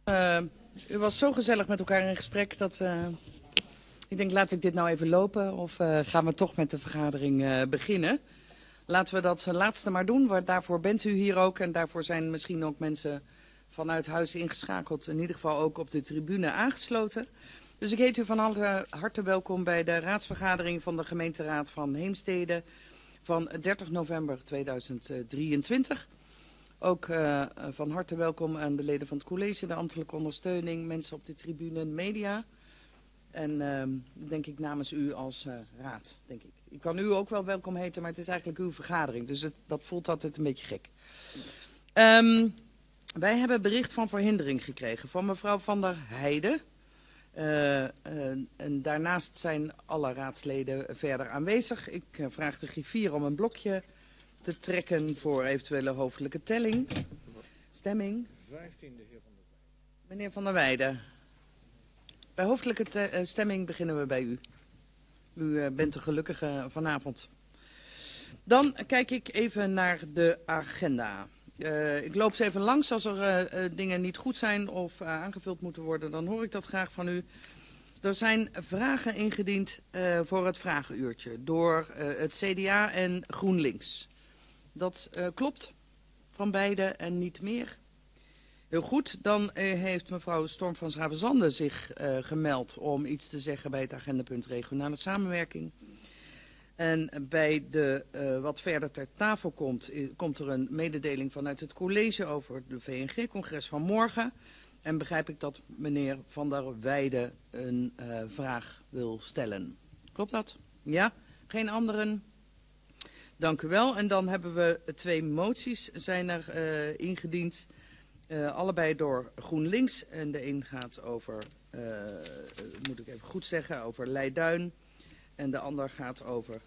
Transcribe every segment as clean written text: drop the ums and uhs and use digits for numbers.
U was zo gezellig met elkaar in gesprek dat ik denk, laat ik dit nou even lopen of gaan we toch met de vergadering beginnen. Laten we dat laatste maar doen, want daarvoor bent u hier ook en daarvoor zijn misschien ook mensen vanuit huis ingeschakeld, in ieder geval ook op de tribune aangesloten. Dus ik heet u van harte welkom bij de raadsvergadering van de gemeenteraad van Heemstede van 30 november 2023. Ook van harte welkom aan de leden van het college, de ambtelijke ondersteuning, mensen op de tribune, media. En denk ik namens u als raad, denk ik. Ik kan u ook wel welkom heten, maar het is eigenlijk uw vergadering. Dus dat voelt altijd een beetje gek. Wij hebben bericht van verhindering gekregen van mevrouw Van der Heijden. En daarnaast zijn alle raadsleden verder aanwezig. Ik vraag de griffier om een blokje te trekken voor eventuele hoofdelijke telling. Stemming. 15e, heer Van der Weijden. Meneer Van der Weijden. Bij hoofdelijke stemming beginnen we bij u. U bent de gelukkige vanavond. Dan kijk ik even naar de agenda. Ik loop ze even langs. Als er dingen niet goed zijn of aangevuld moeten worden, dan hoor ik dat graag van u. Er zijn vragen ingediend voor het vragenuurtje door het CDA en GroenLinks. Dat klopt van beide en niet meer. Heel goed, dan heeft mevrouw Storm van Schravenzande zich gemeld om iets te zeggen bij het agendapunt regionale samenwerking. En bij de wat verder ter tafel komt er een mededeling vanuit het college over de VNG-congres van morgen. En begrijp ik dat meneer Van der Weijden een vraag wil stellen. Klopt dat? Ja? Geen anderen? Dank u wel. En dan hebben we 2 moties zijn er ingediend. Allebei door GroenLinks. En de een gaat over, moet ik even goed zeggen, over Leiduin. En de ander gaat over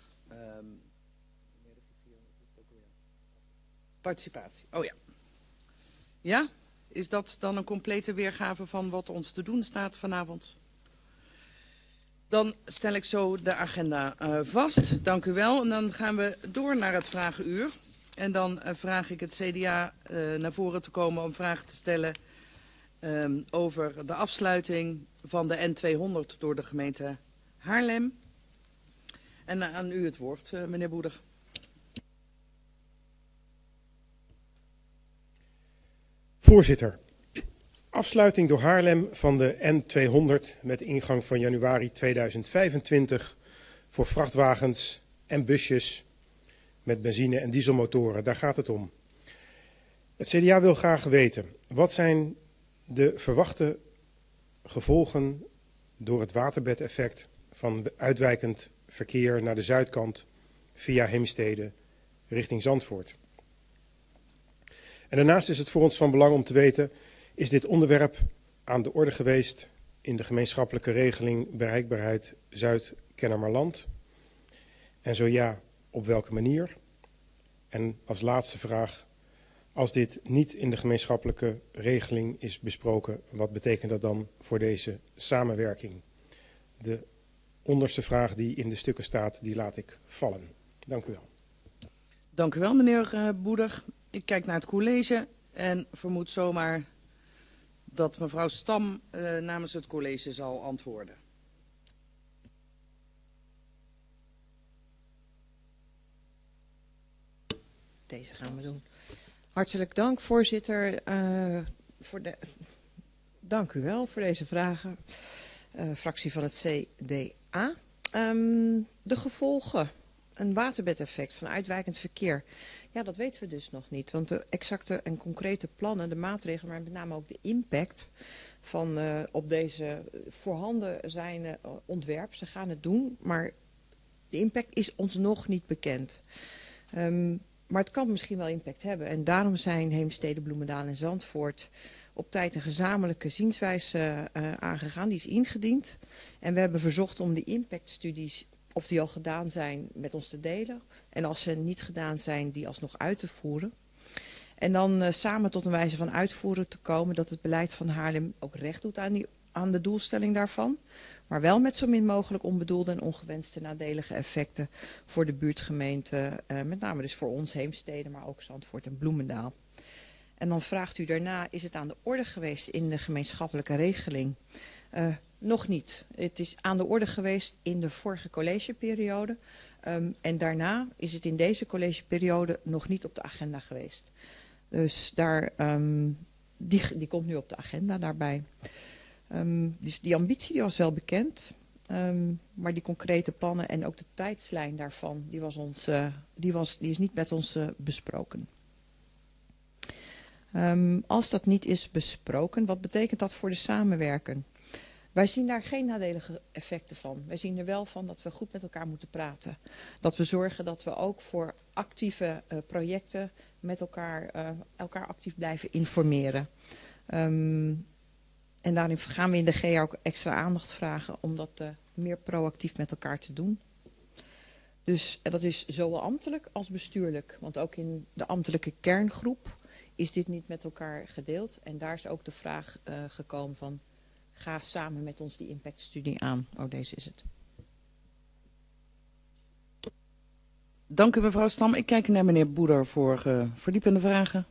participatie. Oh ja. Ja? Is dat dan een complete weergave van wat ons te doen staat vanavond? Dan stel ik zo de agenda vast. Dank u wel. En dan gaan we door naar het vragenuur. En dan vraag ik het CDA naar voren te komen om vragen te stellen over de afsluiting van de N200 door de gemeente Haarlem. En aan u het woord, meneer Boeder. Voorzitter, afsluiting door Haarlem van de N200 met ingang van januari 2025 voor vrachtwagens en busjes met benzine- en dieselmotoren. Daar gaat het om. Het CDA wil graag weten, wat zijn de verwachte gevolgen door het waterbedeffect van uitwijkend verkeer naar de zuidkant via Heemstede richting Zandvoort. En daarnaast is het voor ons van belang om te weten, is dit onderwerp aan de orde geweest in de gemeenschappelijke regeling bereikbaarheid Zuid-Kennemerland? En zo ja, op welke manier? En als laatste vraag, als dit niet in de gemeenschappelijke regeling is besproken, wat betekent dat dan voor deze samenwerking? De onderste vraag die in de stukken staat, die laat ik vallen. Dank u wel. Dank u wel, meneer Boeder. Ik kijk naar het college en vermoed zomaar dat mevrouw Stam namens het college zal antwoorden. Deze gaan we doen. Hartelijk dank, voorzitter. Dank u wel voor deze vragen. Fractie van het CDA. De gevolgen. Een waterbedeffect van uitwijkend verkeer. Ja, dat weten we dus nog niet. Want de exacte en concrete plannen, de maatregelen, maar met name ook de impact van op deze voorhanden zijn ontwerp. Ze gaan het doen, maar de impact is ons nog niet bekend. Maar het kan misschien wel impact hebben. En daarom zijn Heemstede, Bloemendaal en Zandvoort op tijd een gezamenlijke zienswijze aangegaan. Die is ingediend. En we hebben verzocht om die impactstudies, of die al gedaan zijn, met ons te delen. En als ze niet gedaan zijn, die alsnog uit te voeren. En dan samen tot een wijze van uitvoeren te komen dat het beleid van Haarlem ook recht doet aan de doelstelling daarvan. Maar wel met zo min mogelijk onbedoelde en ongewenste nadelige effecten voor de buurtgemeente. Met name dus voor ons Heemstede, maar ook Zandvoort en Bloemendaal. En dan vraagt u daarna, is het aan de orde geweest in de gemeenschappelijke regeling? Nog niet. Het is aan de orde geweest in de vorige collegeperiode. En daarna is het in deze collegeperiode nog niet op de agenda geweest. Dus daar, die komt nu op de agenda daarbij. Dus die ambitie die was wel bekend. Maar die concrete plannen en ook de tijdslijn daarvan, die is niet met ons besproken. Als dat niet is besproken, wat betekent dat voor de samenwerking? Wij zien daar geen nadelige effecten van. Wij zien er wel van dat we goed met elkaar moeten praten. Dat we zorgen dat we ook voor actieve projecten met elkaar actief blijven informeren. En daarin gaan we in de GA ook extra aandacht vragen om dat meer proactief met elkaar te doen. Dus dat is zowel ambtelijk als bestuurlijk. Want ook in de ambtelijke kerngroep is dit niet met elkaar gedeeld. En daar is ook de vraag gekomen van, ga samen met ons die impactstudie aan. Oh, deze is het. Dank u mevrouw Stam. Ik kijk naar meneer Boeder voor verdiepende vragen.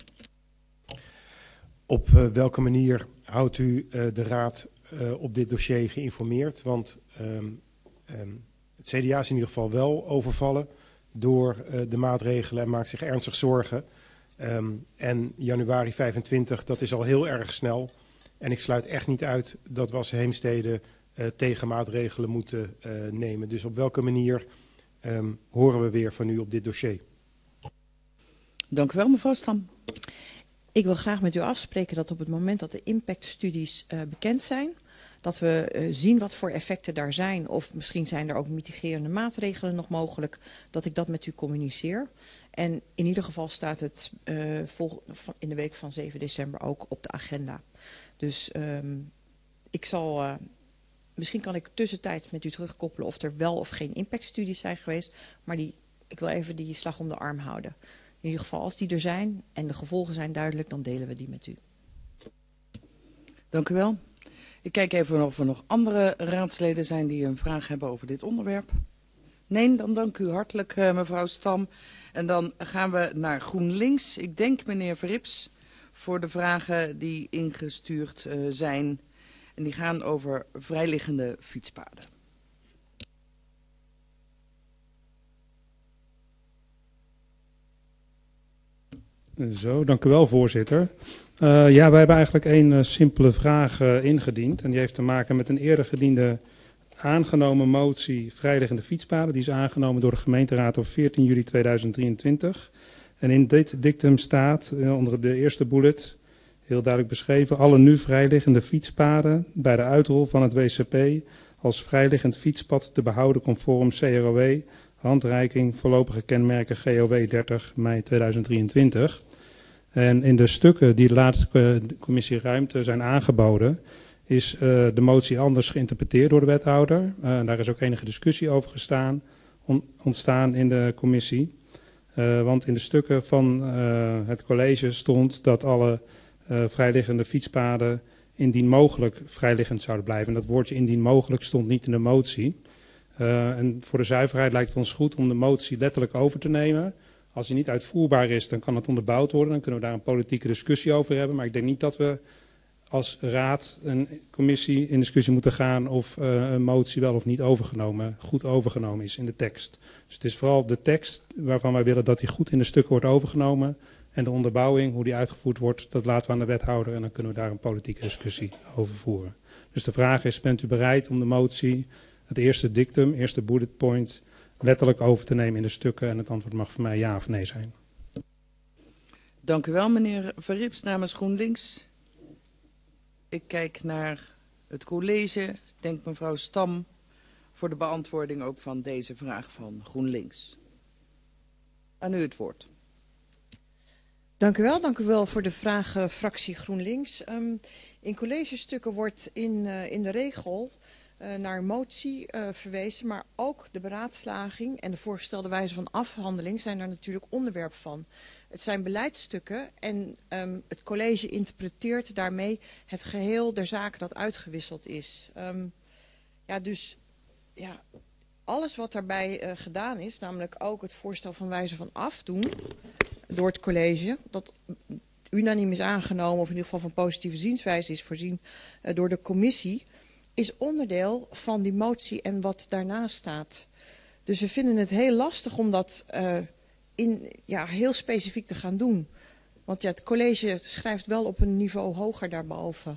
Op welke manier houdt u de Raad op dit dossier geïnformeerd? Want het CDA is in ieder geval wel overvallen door de maatregelen en maakt zich ernstig zorgen. En januari 25, dat is al heel erg snel. En ik sluit echt niet uit dat we als Heemstede tegenmaatregelen moeten nemen. Dus op welke manier horen we weer van u op dit dossier? Dank u wel, mevrouw Stam. Ik wil graag met u afspreken dat op het moment dat de impactstudies bekend zijn, dat we zien wat voor effecten daar zijn, of misschien zijn er ook mitigerende maatregelen nog mogelijk, dat ik dat met u communiceer. En in ieder geval staat het in de week van 7 december ook op de agenda. Dus misschien kan ik tussentijds met u terugkoppelen of er wel of geen impactstudies zijn geweest, maar ik wil even die slag om de arm houden. In ieder geval, als die er zijn en de gevolgen zijn duidelijk, dan delen we die met u. Dank u wel. Ik kijk even of er nog andere raadsleden zijn die een vraag hebben over dit onderwerp. Nee, dan dank u hartelijk mevrouw Stam. En dan gaan we naar GroenLinks. Ik denk meneer Verrips voor de vragen die ingestuurd zijn. En die gaan over vrijliggende fietspaden. Zo, dank u wel, voorzitter. Ja, wij hebben eigenlijk één simpele vraag ingediend. En die heeft te maken met een eerder gediende aangenomen motie vrijliggende fietspaden. Die is aangenomen door de gemeenteraad op 14 juli 2023. En in dit dictum staat, onder de eerste bullet, heel duidelijk beschreven, alle nu vrijliggende fietspaden bij de uitrol van het WCP als vrijliggend fietspad te behouden conform CROW, handreiking voorlopige kenmerken GOW 30 mei 2023. En in de stukken die de laatste commissie Ruimte zijn aangeboden, is de motie anders geïnterpreteerd door de wethouder. Daar is ook enige discussie over ontstaan in de commissie. Want in de stukken van het college stond dat alle vrijliggende fietspaden indien mogelijk vrijliggend zouden blijven. En dat woordje indien mogelijk stond niet in de motie. En voor de zuiverheid lijkt het ons goed om de motie letterlijk over te nemen. Als die niet uitvoerbaar is, dan kan het onderbouwd worden. Dan kunnen we daar een politieke discussie over hebben. Maar ik denk niet dat we als raad een commissie in discussie moeten gaan of een motie wel of niet goed overgenomen is in de tekst. Dus het is vooral de tekst waarvan wij willen dat die goed in de stukken wordt overgenomen. En de onderbouwing, hoe die uitgevoerd wordt, dat laten we aan de wethouder. En dan kunnen we daar een politieke discussie over voeren. Dus de vraag is, bent u bereid om de motie, het eerste dictum, eerste bullet point, letterlijk over te nemen in de stukken? En het antwoord mag voor mij ja of nee zijn. Dank u wel, meneer Verrips, namens GroenLinks. Ik kijk naar het college. Ik denk mevrouw Stam voor de beantwoording ook van deze vraag van GroenLinks. Aan u het woord. Dank u wel voor de vraag fractie GroenLinks. In collegestukken wordt in de regel naar motie verwezen, maar ook de beraadslaging en de voorgestelde wijze van afhandeling zijn daar natuurlijk onderwerp van. Het zijn beleidsstukken en het college interpreteert daarmee het geheel der zaken dat uitgewisseld is. Alles wat daarbij gedaan is, namelijk ook het voorstel van wijze van afdoen door het college, dat unaniem is aangenomen, of in ieder geval van positieve zienswijze is voorzien door de commissie, is onderdeel van die motie en wat daarnaast staat. Dus we vinden het heel lastig om dat heel specifiek te gaan doen. Want ja, het college schrijft wel op een niveau hoger daarboven.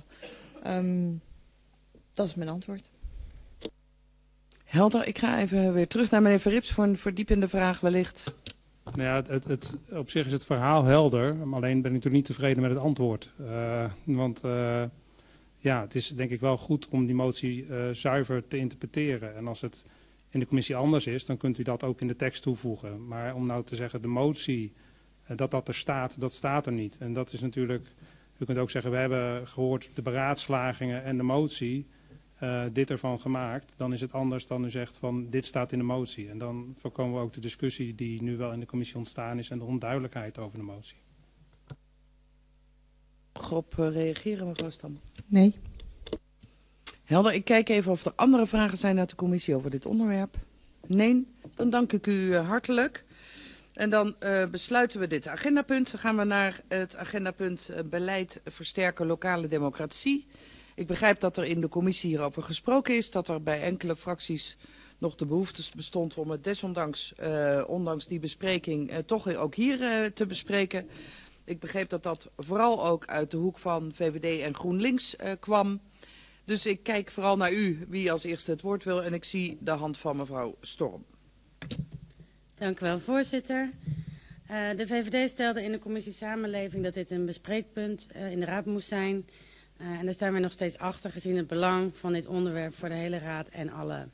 Dat is mijn antwoord. Helder, ik ga even weer terug naar meneer Verrips voor een verdiepende vraag wellicht. Nou ja, op zich is het verhaal helder, maar alleen ben ik natuurlijk niet tevreden met het antwoord. Het is denk ik wel goed om die motie zuiver te interpreteren. En als het in de commissie anders is, dan kunt u dat ook in de tekst toevoegen. Maar om nou te zeggen, de motie, dat er staat, dat staat er niet. En dat is natuurlijk, u kunt ook zeggen, we hebben gehoord de beraadslagingen en de motie, dit ervan gemaakt. Dan is het anders dan u zegt van, dit staat in de motie. En dan voorkomen we ook de discussie die nu wel in de commissie ontstaan is en de onduidelijkheid over de motie. Op reageren, mevrouw Stam? Nee. Helder, ik kijk even of er andere vragen zijn uit de commissie over dit onderwerp. Nee, dan dank ik u hartelijk. En dan besluiten we dit agendapunt. Dan gaan we naar het agendapunt beleid versterken lokale democratie. Ik begrijp dat er in de commissie hierover gesproken is. Dat er bij enkele fracties nog de behoefte bestond om het desondanks, ondanks die bespreking, toch ook hier te bespreken. Ik begreep dat dat vooral ook uit de hoek van VVD en GroenLinks kwam. Dus ik kijk vooral naar u, wie als eerste het woord wil. En ik zie de hand van mevrouw Storm. Dank u wel, voorzitter. De VVD stelde in de commissie Samenleving dat dit een bespreekpunt in de raad moest zijn. En daar staan we nog steeds achter, gezien het belang van dit onderwerp voor de hele raad en alle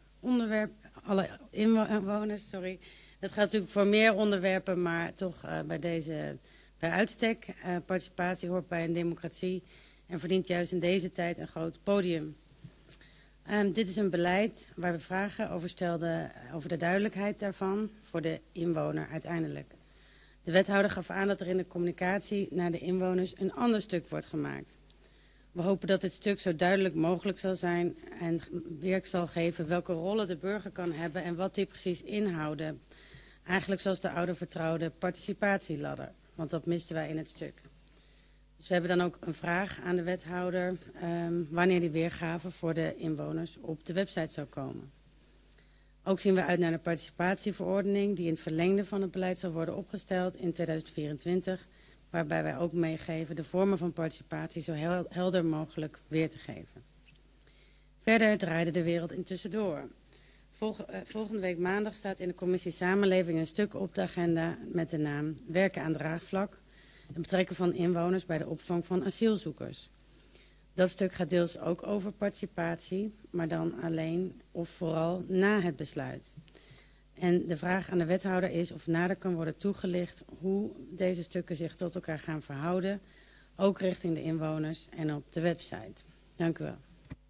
inwoners. Sorry. Dat geldt natuurlijk voor meer onderwerpen, maar toch bij uitstek. Participatie hoort bij een democratie en verdient juist in deze tijd een groot podium. Dit is een beleid waar we vragen over stelden over de duidelijkheid daarvan voor de inwoner uiteindelijk. De wethouder gaf aan dat er in de communicatie naar de inwoners een ander stuk wordt gemaakt. We hopen dat dit stuk zo duidelijk mogelijk zal zijn en werk zal geven welke rollen de burger kan hebben en wat die precies inhouden. Eigenlijk zoals de oude vertrouwde participatieladder, want dat misten wij in het stuk. Dus we hebben dan ook een vraag aan de wethouder wanneer die weergave voor de inwoners op de website zou komen. Ook zien we uit naar de participatieverordening die in het verlengde van het beleid zal worden opgesteld in 2024. Waarbij wij ook meegeven de vormen van participatie zo helder mogelijk weer te geven. Verder draaide de wereld intussen door. Volgende week maandag staat in de commissie Samenleving een stuk op de agenda met de naam Werken aan draagvlak. Het betrekken van inwoners bij de opvang van asielzoekers. Dat stuk gaat deels ook over participatie, maar dan alleen of vooral na het besluit. En de vraag aan de wethouder is of nader kan worden toegelicht hoe deze stukken zich tot elkaar gaan verhouden, ook richting de inwoners en op de website. Dank u wel.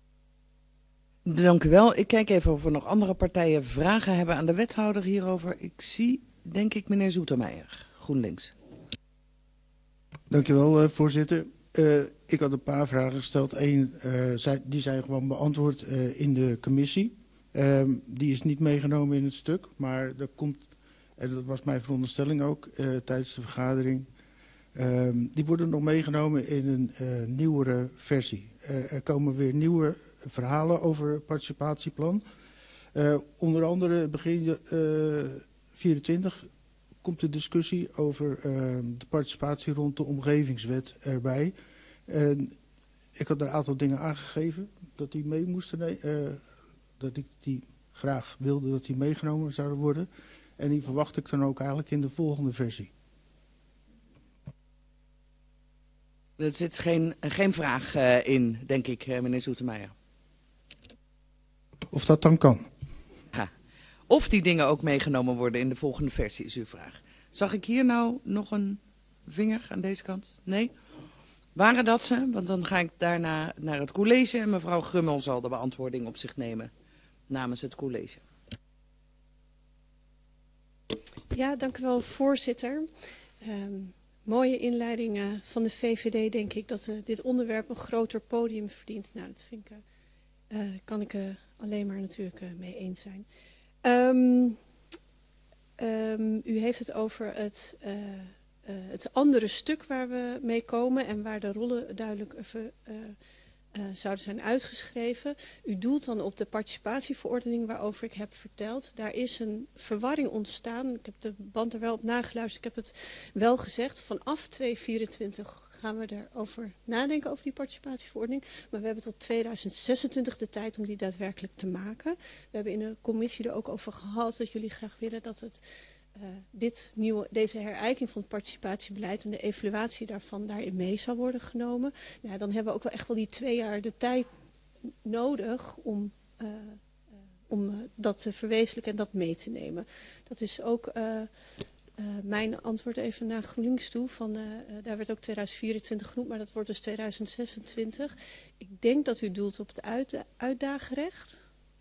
Dank u wel. Ik kijk even of er nog andere partijen vragen hebben aan de wethouder hierover. Ik zie, denk ik, meneer Zoetermeijer, GroenLinks. Dank u wel, voorzitter. Ik had een paar vragen gesteld. Eén, die zijn gewoon beantwoord in de commissie. Die is niet meegenomen in het stuk, maar er komt, en dat was mijn veronderstelling ook tijdens de vergadering, die worden nog meegenomen in een nieuwere versie. Er komen weer nieuwe verhalen over het participatieplan. Onder andere begin 24 komt de discussie over de participatie rond de omgevingswet erbij. Ik had een aantal dingen aangegeven dat die mee moesten nemen. Dat ik die graag wilde dat die meegenomen zouden worden. En die verwacht ik dan ook eigenlijk in de volgende versie. Er zit geen vraag in, denk ik, meneer Zoetermeijer. Of dat dan kan. Ha. Of die dingen ook meegenomen worden in de volgende versie, is uw vraag. Zag ik hier nou nog een vinger aan deze kant? Nee? Waren dat ze? Want dan ga ik daarna naar het college en mevrouw Grummel zal de beantwoording op zich nemen namens het college. Ja, dank u wel, voorzitter. Mooie inleiding van de VVD, denk ik, dat dit onderwerp een groter podium verdient. Nou, dat vind ik, kan ik alleen maar natuurlijk mee eens zijn. U heeft het over het het andere stuk waar we mee komen en waar de rollen duidelijk zouden zijn uitgeschreven. U doelt dan op de participatieverordening waarover ik heb verteld. Daar is een verwarring ontstaan. Ik heb de band er wel op nageluisterd. Ik heb het wel gezegd. Vanaf 2024 gaan we erover nadenken over die participatieverordening. Maar we hebben tot 2026 de tijd om die daadwerkelijk te maken. We hebben in de commissie er ook over gehad dat jullie graag willen dat het deze herijking van het participatiebeleid en de evaluatie daarvan daarin mee zou worden genomen. Nou, dan hebben we ook wel echt wel die 2 jaar de tijd nodig om dat te verwezenlijken en dat mee te nemen. Dat is ook mijn antwoord even naar GroenLinks toe. Daar werd ook 2024 genoemd, maar dat wordt dus 2026. Ik denk dat u doelt op het uitdaagrecht.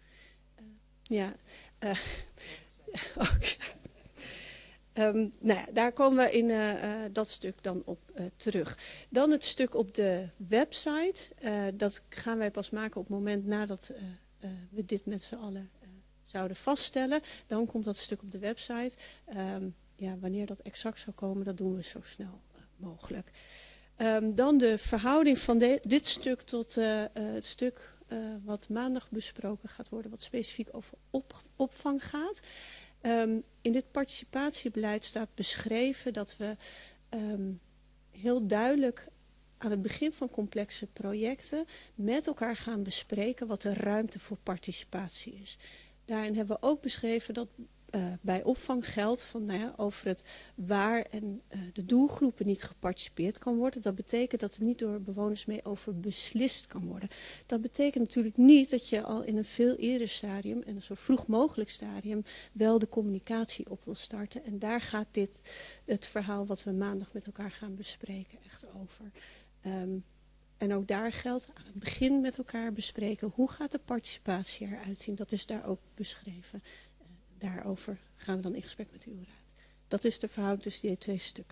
Okay. Nou ja, daar komen we in dat stuk dan op terug. Dan het stuk op de website. Dat gaan wij pas maken op het moment nadat we dit met z'n allen zouden vaststellen. Dan komt dat stuk op de website. Wanneer dat exact zou komen, dat doen we zo snel mogelijk. Dan de verhouding van dit stuk tot het stuk wat maandag besproken gaat worden, wat specifiek over opvang gaat. In dit participatiebeleid staat beschreven dat we heel duidelijk aan het begin van complexe projecten met elkaar gaan bespreken wat de ruimte voor participatie is. Daarin hebben we ook beschreven dat bij opvang geldt van, over het waar en de doelgroepen niet geparticipeerd kan worden. Dat betekent dat er niet door bewoners mee over beslist kan worden. Dat betekent natuurlijk niet dat je al in een veel eerder stadium en een zo vroeg mogelijk stadium wel de communicatie op wil starten. En daar gaat het verhaal wat we maandag met elkaar gaan bespreken echt over. En ook daar geldt aan het begin met elkaar bespreken hoe gaat de participatie eruit zien. Dat is daar ook beschreven. Daarover gaan we dan in gesprek met uw raad. Dat is de verhouding tussen die 2 stukken.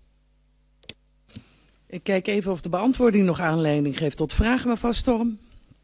Ik kijk even of de beantwoording nog aanleiding geeft tot vragen, mevrouw Storm.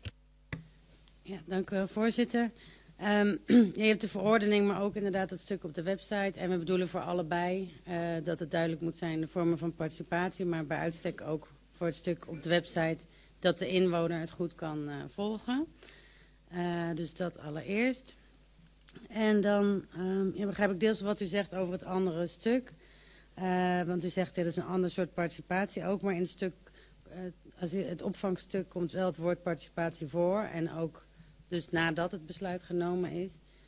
Ja, dank u wel, voorzitter. Je hebt de verordening, maar ook inderdaad het stuk op de website. En we bedoelen voor allebei dat het duidelijk moet zijn de vormen van participatie. Maar bij uitstek ook voor het stuk op de website dat de inwoner het goed kan volgen. Dus dat allereerst. En dan begrijp ik deels wat u zegt over het andere stuk. Want u zegt dat is een ander soort participatie ook. Maar in het stuk, het opvangstuk komt wel het woord participatie voor. En ook dus nadat het besluit genomen is.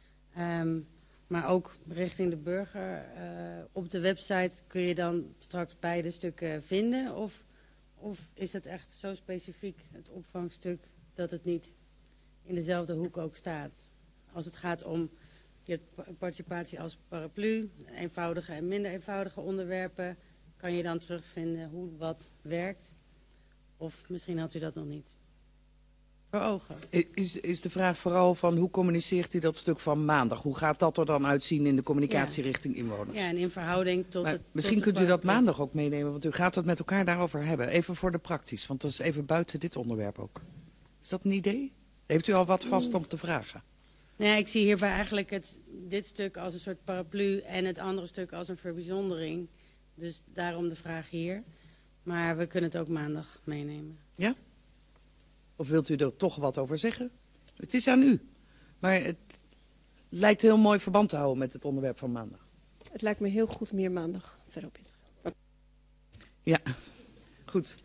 Maar ook richting de burger. Op de website kun je dan straks beide stukken vinden. Of is het echt zo specifiek, het opvangstuk, dat het niet in dezelfde hoek ook staat? Als het gaat om je participatie als paraplu, eenvoudige en minder eenvoudige onderwerpen, kan je dan terugvinden hoe wat werkt? Of misschien had u dat nog niet voor ogen. Is de vraag vooral van hoe communiceert u dat stuk van maandag? Hoe gaat dat er dan uitzien in de communicatie richting inwoners? Ja, en in verhouding tot het... Misschien kunt u dat maandag ook meenemen, want u gaat het met elkaar daarover hebben. Even voor de praktisch, want dat is even buiten dit onderwerp ook. Is dat een idee? Heeft u al wat vast om te vragen? Nee, ik zie hierbij eigenlijk dit stuk als een soort paraplu en het andere stuk als een verbijzondering. Dus daarom de vraag hier. Maar we kunnen het ook maandag meenemen. Ja? Of wilt u er toch wat over zeggen? Het is aan u. Maar het lijkt heel mooi verband te houden met het onderwerp van maandag. Het lijkt me heel goed meer maandag verder op in te gaan. Ja, goed.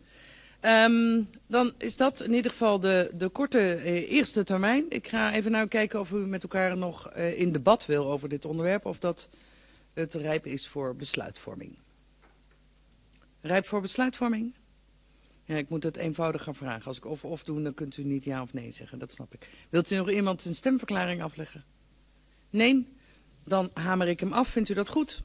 Dan is dat in ieder geval de korte eerste termijn. Ik ga even nou kijken of u met elkaar nog in debat wil over dit onderwerp. Of dat het rijp is voor besluitvorming. Rijp voor besluitvorming? Ja, ik moet het eenvoudiger vragen. Als ik of doe, dan kunt u niet ja of nee zeggen. Dat snap ik. Wilt u nog iemand een stemverklaring afleggen? Nee? Dan hamer ik hem af. Vindt u dat goed?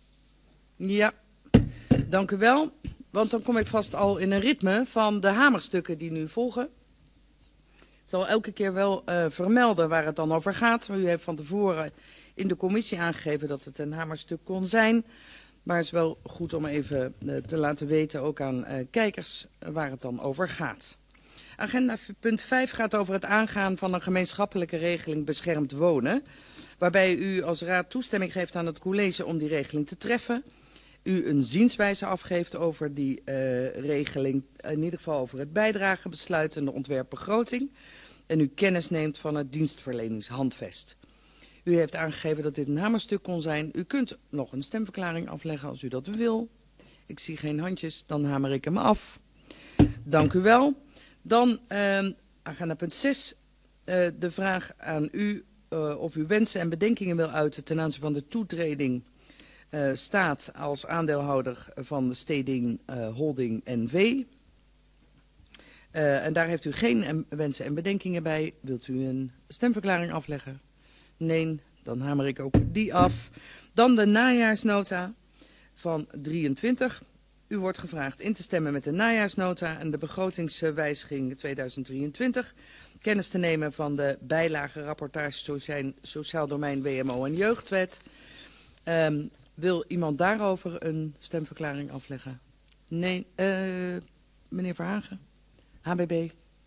Ja. Dank u wel. Want dan kom ik vast al in een ritme van de hamerstukken die nu volgen. Ik zal elke keer wel vermelden waar het dan over gaat. U heeft van tevoren in de commissie aangegeven dat het een hamerstuk kon zijn. Maar het is wel goed om even te laten weten, ook aan kijkers, waar het dan over gaat. Agenda punt 5 gaat over het aangaan van een gemeenschappelijke regeling beschermd wonen. Waarbij u als raad toestemming geeft aan het college om die regeling te treffen. u een zienswijze afgeeft over die regeling, in ieder geval over het bijdragebesluit en de ontwerpbegroting. En u kennis neemt van het dienstverleningshandvest. U heeft aangegeven dat dit een hamerstuk kon zijn. U kunt nog een stemverklaring afleggen als u dat wil. Ik zie geen handjes, dan hamer ik hem af. Dank u wel. Dan agenda punt 6. De vraag aan u of u wensen en bedenkingen wil uiten ten aanzien van de toetreding staat als aandeelhouder van de Steding Holding NV. En daar heeft u geen wensen en bedenkingen bij. Wilt u een stemverklaring afleggen? Nee, dan hamer ik ook die af. Dan de najaarsnota van 23. U wordt gevraagd in te stemmen met de najaarsnota en de begrotingswijziging 2023. Kennis te nemen van de bijlage rapportage Sociaal Domein WMO en Jeugdwet. Wil iemand daarover een stemverklaring afleggen? Nee, meneer Verhagen, HBB.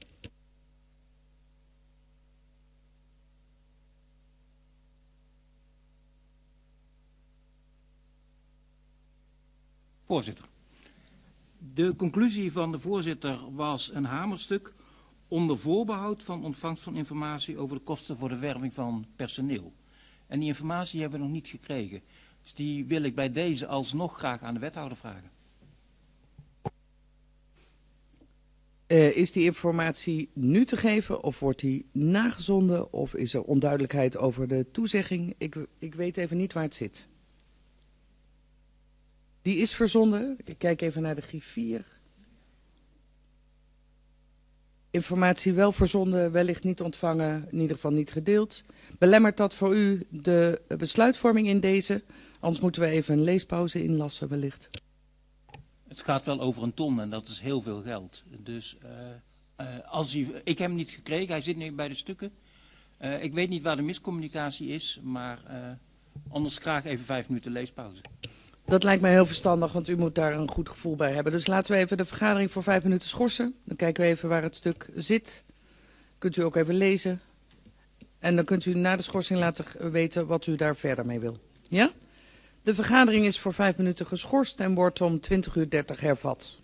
Voorzitter. De conclusie van de voorzitter was een hamerstuk onder voorbehoud van ontvangst van informatie over de kosten voor de werving van personeel. En die informatie hebben we nog niet gekregen. Dus die wil ik bij deze alsnog graag aan de wethouder vragen. Is die informatie nu te geven of wordt die nagezonden of is er onduidelijkheid over de toezegging? Ik weet even niet waar het zit. Die is verzonden. Ik kijk even naar de griffier. Informatie wel verzonden, wellicht niet ontvangen, in ieder geval niet gedeeld. Belemmert dat voor u de besluitvorming in deze? Anders moeten we even een leespauze inlassen wellicht. Het gaat wel over een ton en dat is heel veel geld. Dus ik heb hem niet gekregen, hij zit nu bij de stukken. Ik weet niet waar de miscommunicatie is, maar anders graag even 5 minuten leespauze. Dat lijkt mij heel verstandig, want u moet daar een goed gevoel bij hebben. Dus laten we even de vergadering voor 5 minuten schorsen. Dan kijken we even waar het stuk zit. Kunt u ook even lezen. En dan kunt u na de schorsing laten weten wat u daar verder mee wil. Ja? De vergadering is voor 5 minuten geschorst en wordt om 20:30 hervat.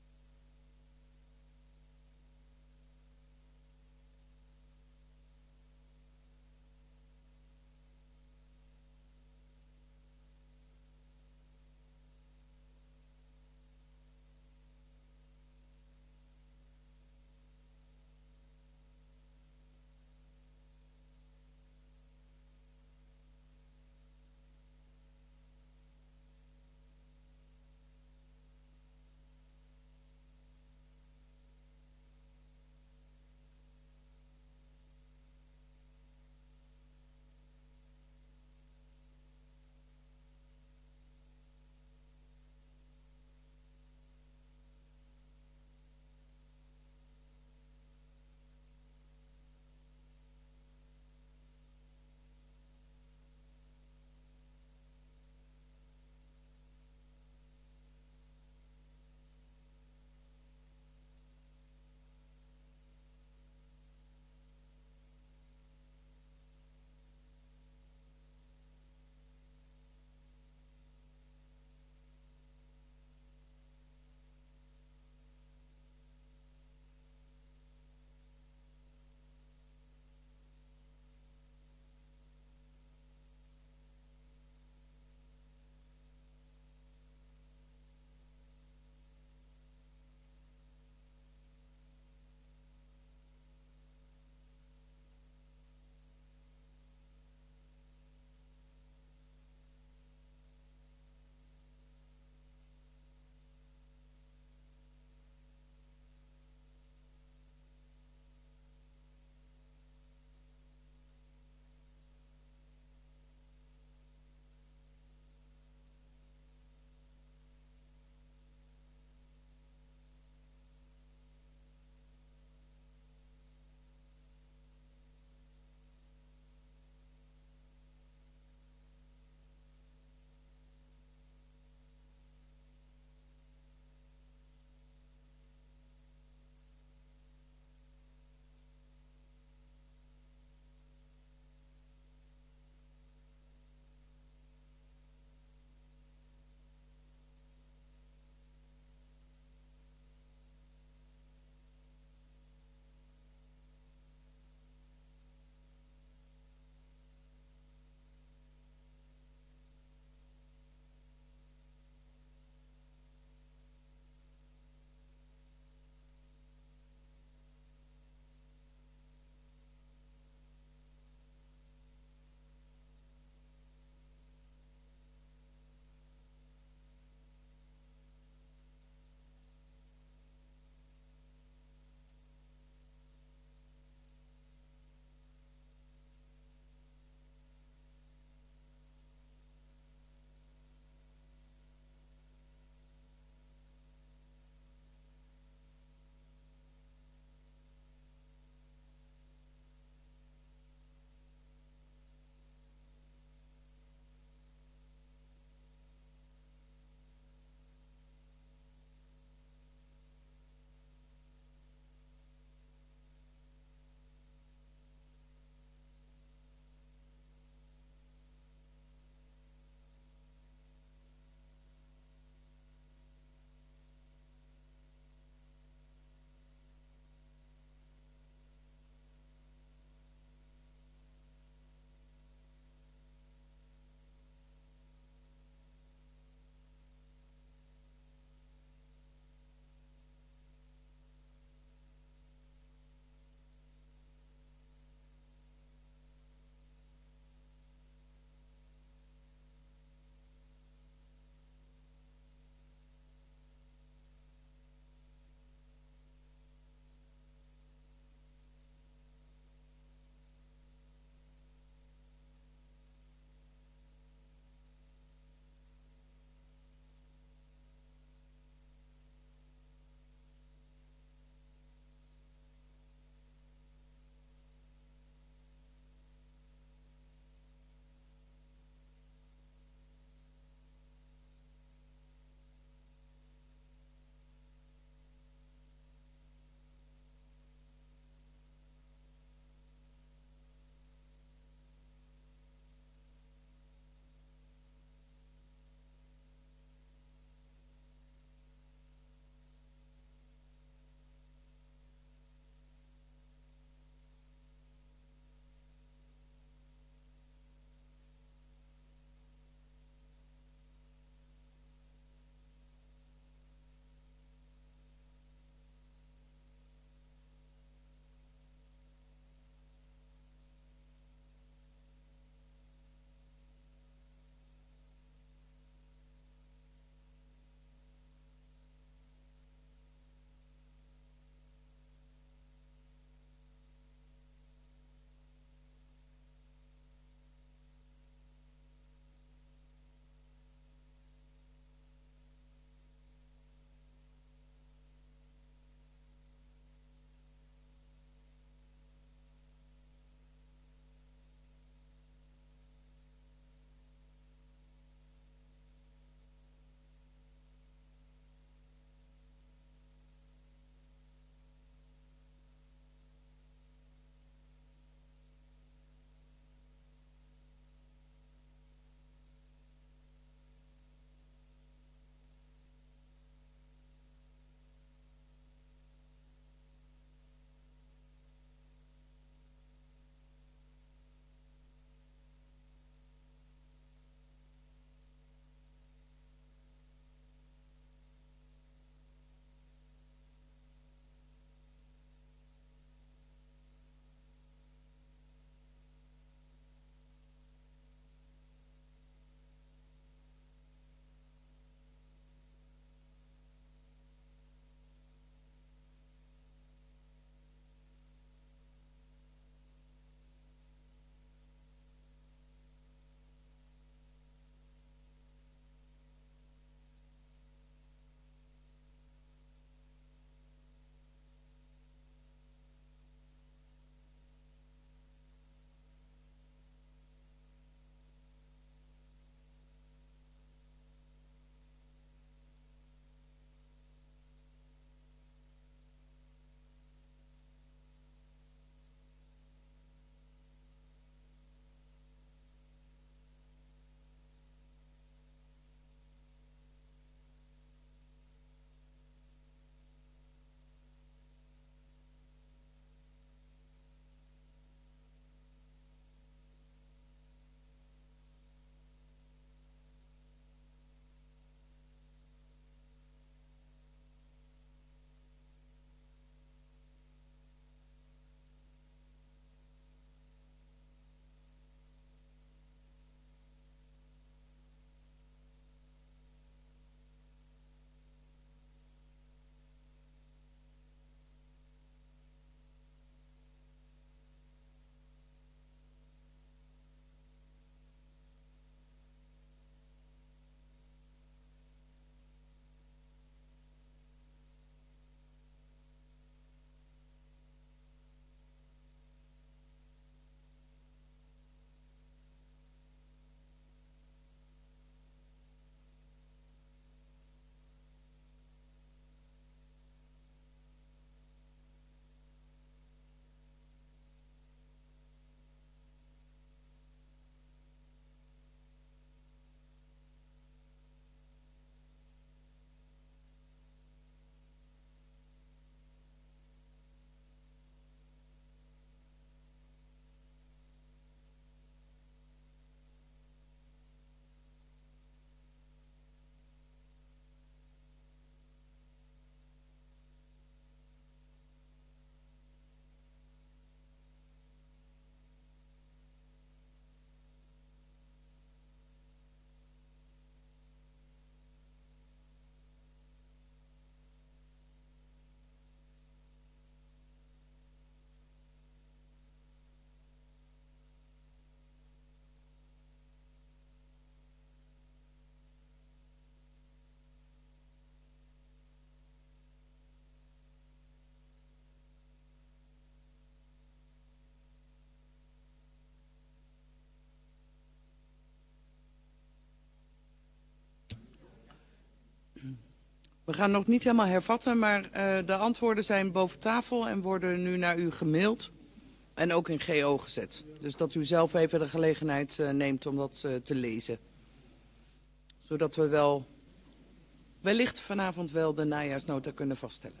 We gaan nog niet helemaal hervatten, maar de antwoorden zijn boven tafel en worden nu naar u gemaild. En ook in GO gezet. Dus dat u zelf even de gelegenheid neemt om dat te lezen. Zodat we wellicht vanavond wel de najaarsnota kunnen vaststellen.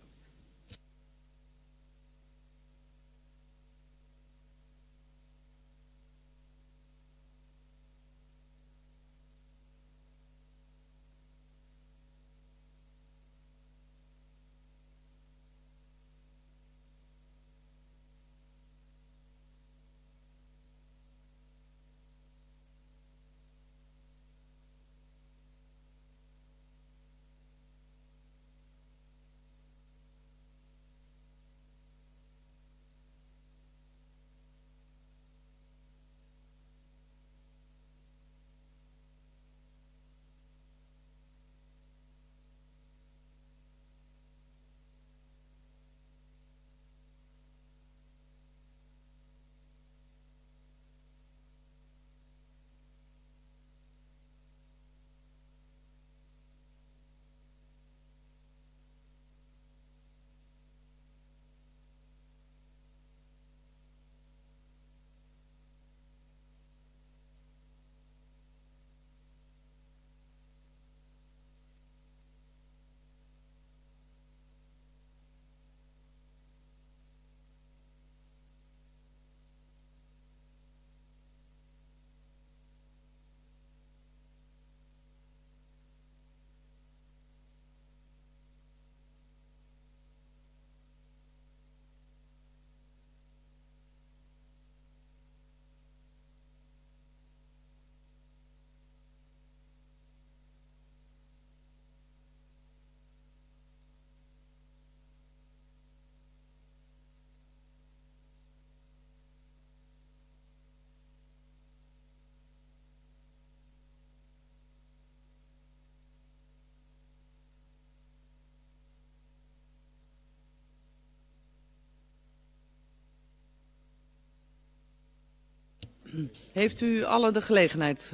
Heeft u alle de gelegenheid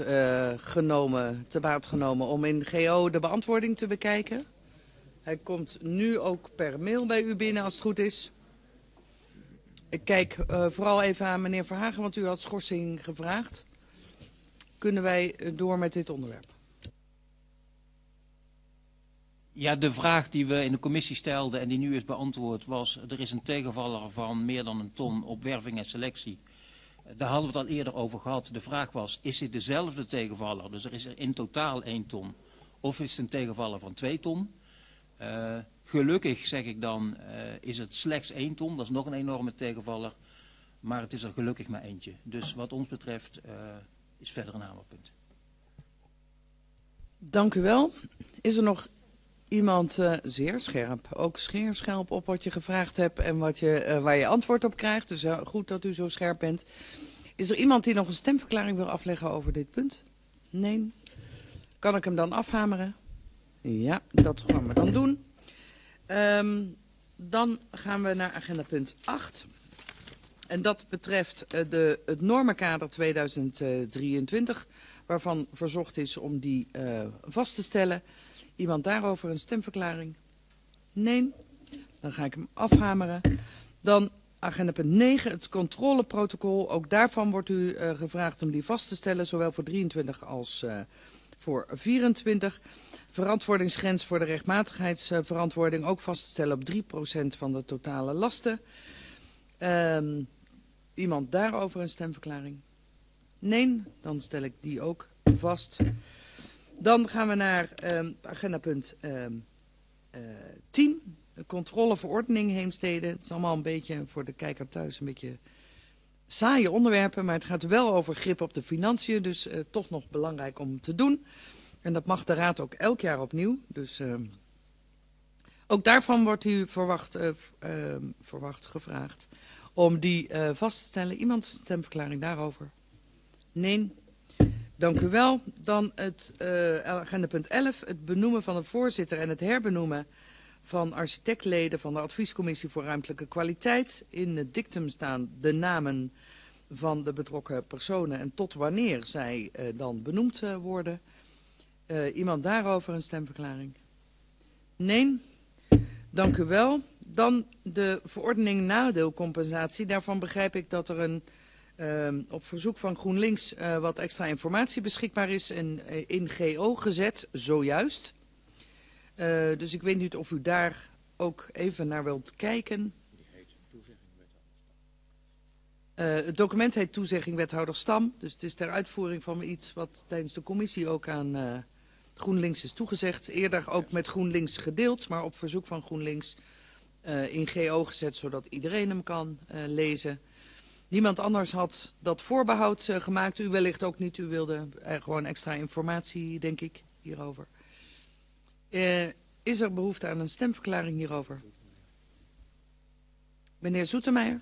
te baat genomen om in GO de beantwoording te bekijken? Hij komt nu ook per mail bij u binnen als het goed is. Ik kijk vooral even aan meneer Verhagen, want u had schorsing gevraagd. Kunnen wij door met dit onderwerp? Ja, de vraag die we in de commissie stelden en die nu is beantwoord was... er is een tegenvaller van meer dan 1 ton op werving en selectie. Daar hadden we het al eerder over gehad. De vraag was, is dit dezelfde tegenvaller? Dus er is er in totaal 1 ton. Of is het een tegenvaller van 2 ton? Gelukkig, zeg ik dan, is het slechts 1 ton. Dat is nog een enorme tegenvaller. Maar het is er gelukkig maar eentje. Dus wat ons betreft is verder een hamerpunt. Dank u wel. Is er nog iemand zeer scherp, ook scherp op wat je gevraagd hebt en waar je antwoord op krijgt? Dus goed dat u zo scherp bent. Is er iemand die nog een stemverklaring wil afleggen over dit punt? Nee. Kan ik hem dan afhameren? Ja, dat gaan we dan doen. Dan gaan we naar agenda punt 8. En dat betreft het normenkader 2023, waarvan verzocht is om die vast te stellen. Iemand daarover een stemverklaring? Nee. Dan ga ik hem afhameren. Dan agenda punt 9, het controleprotocol. Ook daarvan wordt u gevraagd om die vast te stellen, zowel voor 23 als voor 24. Verantwoordingsgrens voor de rechtmatigheidsverantwoording ook vast te stellen op 3% van de totale lasten. Iemand daarover een stemverklaring? Nee, dan stel ik die ook vast. Dan gaan we naar agenda punt 10. De controleverordening Heemstede. Het is allemaal een beetje voor de kijker thuis een beetje saaie onderwerpen. Maar het gaat wel over grip op de financiën. Dus toch nog belangrijk om te doen. En dat mag de Raad ook elk jaar opnieuw. Dus ook daarvan wordt u gevraagd om die vast te stellen. Iemand een stemverklaring daarover? Nee. Dank u wel. Dan het agenda punt 11. Het benoemen van een voorzitter en het herbenoemen van architectleden van de Adviescommissie voor Ruimtelijke Kwaliteit. In het dictum staan de namen van de betrokken personen en tot wanneer zij dan benoemd worden. Iemand daarover een stemverklaring? Nee. Dank u wel. Dan de verordening nadeelcompensatie. Daarvan begrijp ik dat er op verzoek van GroenLinks wat extra informatie beschikbaar is en in GO gezet, zojuist. Dus ik weet niet of u daar ook even naar wilt kijken. Het document heet toezegging wethouder Stam. Dus het is ter uitvoering van iets wat tijdens de commissie ook aan GroenLinks is toegezegd. Eerder ook met GroenLinks gedeeld, maar op verzoek van GroenLinks in GO gezet, zodat iedereen hem kan lezen. Niemand anders had dat voorbehoud gemaakt. U wellicht ook niet. U wilde gewoon extra informatie, denk ik, hierover. Is er behoefte aan een stemverklaring hierover? Meneer Zoetermeijer.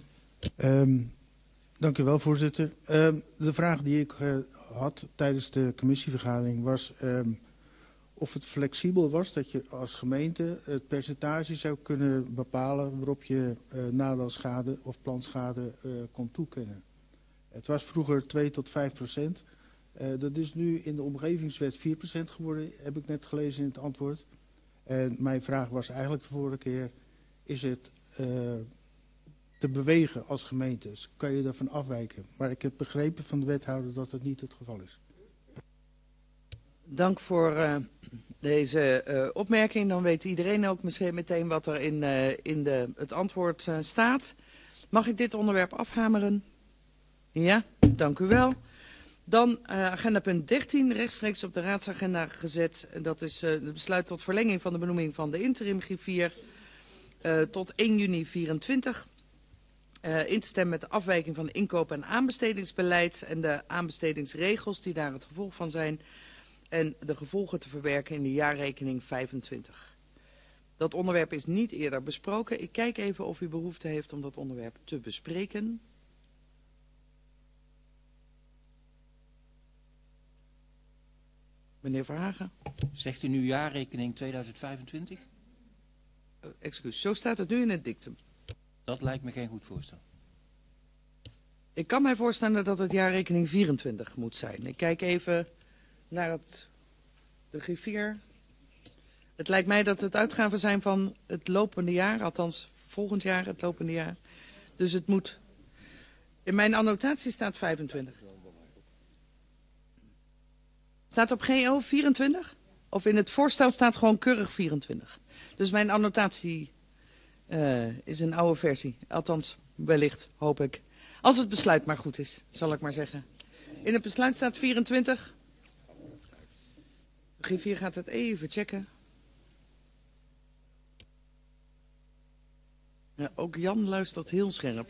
Dank u wel, voorzitter. De vraag die ik had tijdens de commissievergadering was of het flexibel was dat je als gemeente het percentage zou kunnen bepalen waarop je nadelschade of plantschade kon toekennen. Het was vroeger 2 tot 5%. Dat is nu in de omgevingswet 4% geworden, heb ik net gelezen in het antwoord. En mijn vraag was eigenlijk de vorige keer, is het te bewegen als gemeente? Kan je daarvan afwijken? Maar ik heb begrepen van de wethouder dat dat niet het geval is. Dank voor deze opmerking. Dan weet iedereen ook misschien meteen wat er in het antwoord staat. Mag ik dit onderwerp afhameren? Ja, dank u wel. Dan agenda punt 13, rechtstreeks op de raadsagenda gezet. Dat is het besluit tot verlenging van de benoeming van de interim griffier tot 1 juni 2024. In te stemmen met de afwijking van de inkoop- en aanbestedingsbeleid en de aanbestedingsregels die daar het gevolg van zijn. En de gevolgen te verwerken in de jaarrekening 25. Dat onderwerp is niet eerder besproken. Ik kijk even of u behoefte heeft om dat onderwerp te bespreken. Meneer Verhagen. Zegt u nu jaarrekening 2025? Excuus, zo staat het nu in het dictum. Dat lijkt me geen goed voorstel. Ik kan mij voorstellen dat het jaarrekening 24 moet zijn. Ik kijk even naar de griffier. Het lijkt mij dat het uitgaven zijn van het lopende jaar, althans volgend jaar het lopende jaar. Dus het moet. In mijn annotatie staat 25. Staat op GO 24? Of in het voorstel staat gewoon keurig 24. Dus mijn annotatie is een oude versie. Althans, wellicht, hoop ik. Als het besluit maar goed is, zal ik maar zeggen. In het besluit staat 24. De griffier gaat het even checken. Ja, ook Jan luistert heel scherp.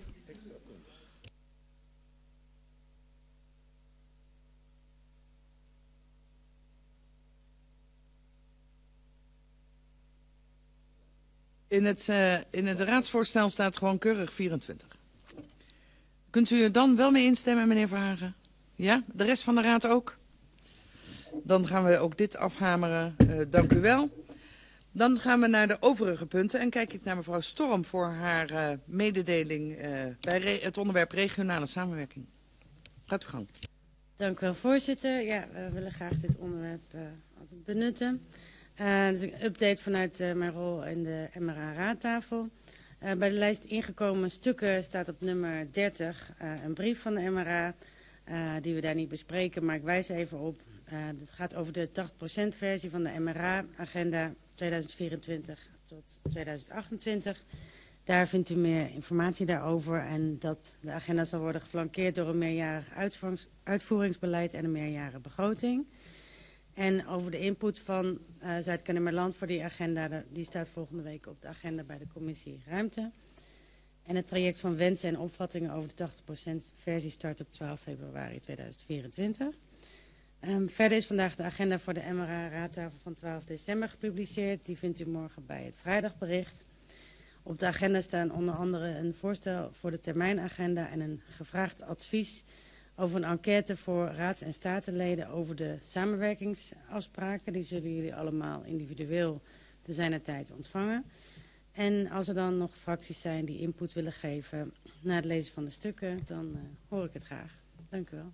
In het raadsvoorstel staat gewoon keurig 24. Kunt u er dan wel mee instemmen, meneer Verhagen? Ja? De rest van de raad ook? Dan gaan we ook dit afhameren. Dank u wel. Dan gaan we naar de overige punten. En kijk ik naar mevrouw Storm voor haar mededeling bij het onderwerp regionale samenwerking. Gaat uw gang. Dank u wel, voorzitter. Ja, we willen graag dit onderwerp altijd benutten. Het is een update vanuit mijn rol in de MRA-raadtafel. Bij de lijst ingekomen stukken staat op nummer 30 een brief van de MRA, die we daar niet bespreken, maar ik wijs even op. Het gaat over de 80% versie van de MRA-agenda 2024 tot 2028. Daar vindt u meer informatie daarover en dat de agenda zal worden geflankeerd door een meerjarig uitvoeringsbeleid en een meerjarige begroting. En over de input van Zuid-Kennemerland voor die agenda, die staat volgende week op de agenda bij de commissie Ruimte. En het traject van wensen en opvattingen over de 80% versie start op 12 februari 2024. Verder is vandaag de agenda voor de MRA-raadtafel van 12 december gepubliceerd. Die vindt u morgen bij het vrijdagbericht. Op de agenda staan onder andere een voorstel voor de termijnagenda en een gevraagd advies over een enquête voor raads- en statenleden over de samenwerkingsafspraken. Die zullen jullie allemaal individueel te zijner tijd ontvangen. En als er dan nog fracties zijn die input willen geven na het lezen van de stukken, dan hoor ik het graag. Dank u wel.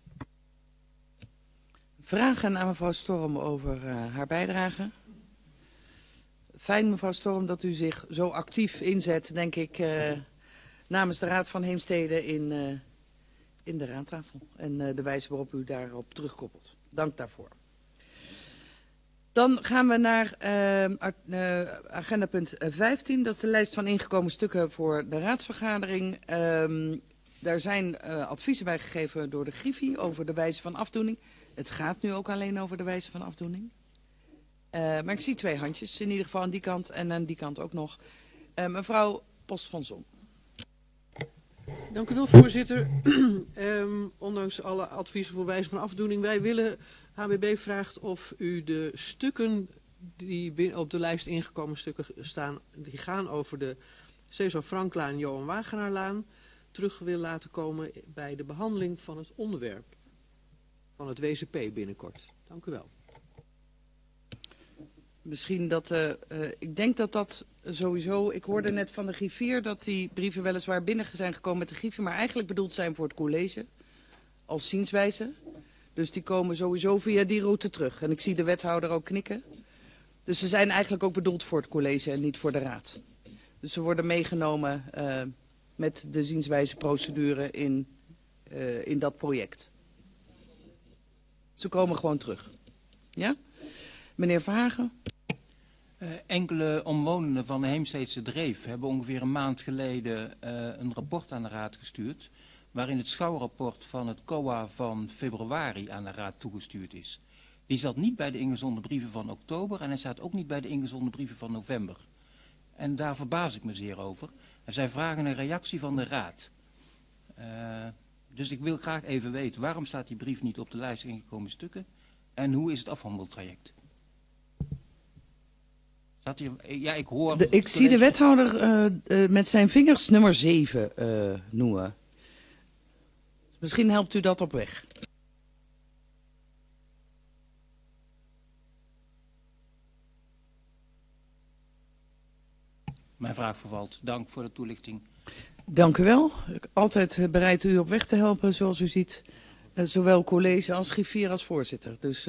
Vragen aan mevrouw Storm over haar bijdrage. fijn, mevrouw Storm, dat u zich zo actief inzet, denk ik, namens de Raad van Heemstede in de raadtafel. En de wijze waarop u daarop terugkoppelt. Dank daarvoor. Dan gaan we naar agenda punt 15. Dat is de lijst van ingekomen stukken voor de raadsvergadering. Daar zijn adviezen bij gegeven door de Griffie over de wijze van afdoening. Het gaat nu ook alleen over de wijze van afdoening. Maar ik zie 2 handjes, in ieder geval aan die kant en aan die kant ook nog. Mevrouw Post van Zon. Dank u wel, voorzitter. Ondanks alle adviezen voor wijze van afdoening, wij willen, HWB vraagt of u de stukken die op de lijst ingekomen stukken staan, die gaan over de Cesar Franklaan, Johan Wagenaarlaan, terug wil laten komen bij de behandeling van het onderwerp van het WCP binnenkort. Dank u wel. Misschien dat, ik denk dat dat sowieso, ik hoorde net van de griffier dat die brieven weliswaar binnen zijn gekomen met de griffier, maar eigenlijk bedoeld zijn voor het college, als zienswijze. Dus die komen sowieso via die route terug. En ik zie de wethouder ook knikken. Dus ze zijn eigenlijk ook bedoeld voor het college en niet voor de raad. Dus ze worden meegenomen met de zienswijze procedure in dat project. Ze komen gewoon terug. Ja? Meneer Verhagen? Enkele omwonenden van de Heemsteedse Dreef hebben ongeveer een maand geleden een rapport aan de raad gestuurd, waarin het schouwrapport van het COA van februari aan de raad toegestuurd is. Die zat niet bij de ingezonden brieven van oktober en hij staat ook niet bij de ingezonden brieven van november. En daar verbaas ik me zeer over. En zij vragen een reactie van de raad. Dus ik wil graag even weten, waarom staat die brief niet op de lijst ingekomen stukken? En hoe is het afhandeltraject? Ja, ik hoor... Ik zie de wethouder met zijn vingers nummer 7 noemen. Misschien helpt u dat op weg. Mijn vraag vervalt. Dank voor de toelichting. Dank u wel. Altijd bereid u op weg te helpen, zoals u ziet. Zowel college als griffier als voorzitter. Dus...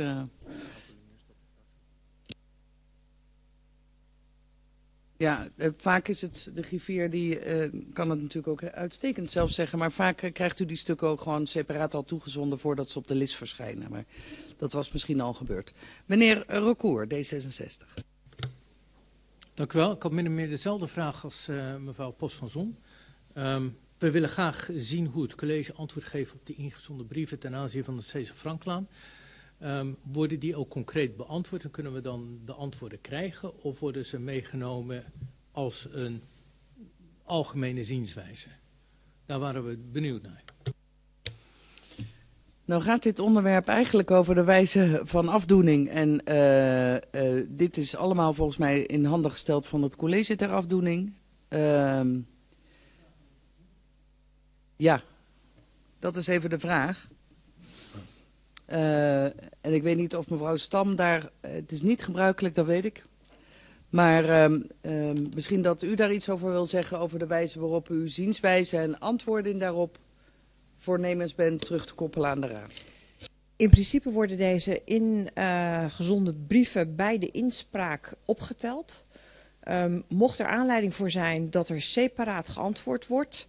Ja, vaak is het de griffier die kan het natuurlijk ook uitstekend zelf zeggen. Maar vaak krijgt u die stukken ook gewoon separaat al toegezonden voordat ze op de list verschijnen. Maar dat was misschien al gebeurd. Meneer Recour, D66. Dank u wel. Ik had min of meer dezelfde vraag als mevrouw Post van Zon. We willen graag zien hoe het college antwoord geeft op de ingezonden brieven ten aanzien van de Cesar Franklaan. Worden die ook concreet beantwoord en kunnen we dan de antwoorden krijgen? Of worden ze meegenomen als een algemene zienswijze? Daar waren we benieuwd naar. Nou gaat dit onderwerp eigenlijk over de wijze van afdoening. En dit is allemaal volgens mij in handen gesteld van het college ter afdoening. Ja, dat is even de vraag. En ik weet niet of mevrouw Stam daar... het is niet gebruikelijk, dat weet ik. Maar misschien dat u daar iets over wil zeggen... over de wijze waarop u zienswijze en antwoorden daarop... voornemens bent terug te koppelen aan de raad. In principe worden deze ingezonden brieven bij de inspraak opgeteld. Mocht er aanleiding voor zijn dat er separaat geantwoord wordt...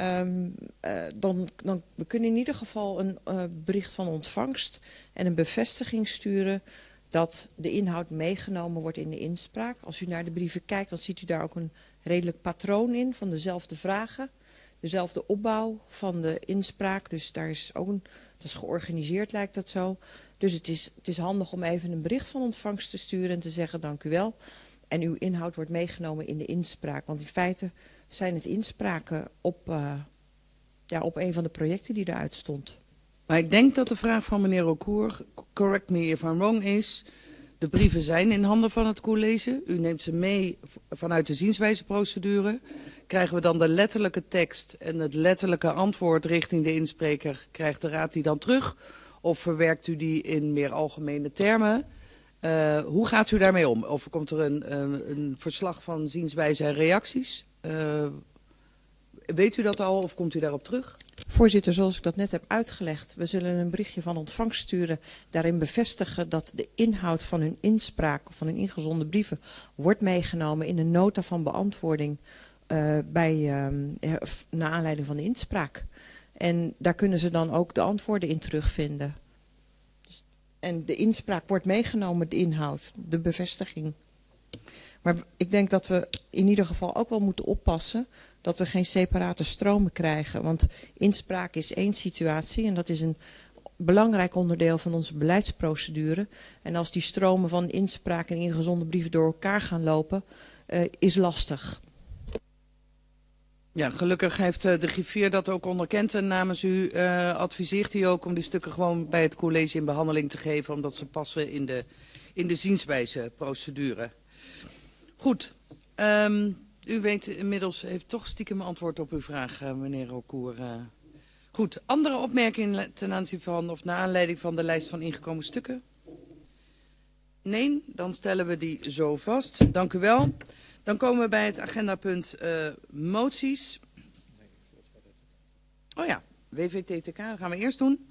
we kunnen in ieder geval een bericht van ontvangst en een bevestiging sturen dat de inhoud meegenomen wordt in de inspraak. Als u naar de brieven kijkt, dan ziet u daar ook een redelijk patroon in van dezelfde vragen, dezelfde opbouw van de inspraak. Dus daar is ook dat is georganiseerd, lijkt dat zo. Dus het is handig om even een bericht van ontvangst te sturen en te zeggen dank u wel. En uw inhoud wordt meegenomen in de inspraak, want in feite zijn het inspraken op een van de projecten die eruit stond. Maar ik denk dat de vraag van meneer Recour, correct me if I'm wrong, is... de brieven zijn in handen van het college. U neemt ze mee vanuit de zienswijzeprocedure. Krijgen we dan de letterlijke tekst en het letterlijke antwoord richting de inspreker... krijgt de raad die dan terug? Of verwerkt u die in meer algemene termen? Hoe gaat u daarmee om? Of komt er een verslag van zienswijze en reacties? Weet u dat al of komt u daarop terug? Voorzitter, zoals ik dat net heb uitgelegd, we zullen een berichtje van ontvangst sturen. Daarin bevestigen dat de inhoud van hun inspraak of van hun ingezonden brieven wordt meegenomen in de nota van beantwoording naar aanleiding van de inspraak. En daar kunnen ze dan ook de antwoorden in terugvinden. En de inspraak wordt meegenomen, de inhoud, de bevestiging. Maar ik denk dat we in ieder geval ook wel moeten oppassen dat we geen separate stromen krijgen. Want inspraak is één situatie en dat is een belangrijk onderdeel van onze beleidsprocedure. En als die stromen van inspraak en ingezonden brieven door elkaar gaan lopen, is lastig. Ja, gelukkig heeft de griffier dat ook onderkend en namens u adviseert hij ook om die stukken gewoon bij het college in behandeling te geven, omdat ze passen in de zienswijzeprocedure. Goed, u weet inmiddels, heeft toch stiekem antwoord op uw vraag, meneer Rokoer. Goed, andere opmerkingen ten aanzien van of naar aanleiding van de lijst van ingekomen stukken? Nee, dan stellen we die zo vast. Dank u wel. Dan komen we bij het agendapunt moties. Oh ja, WVTTK, dat gaan we eerst doen.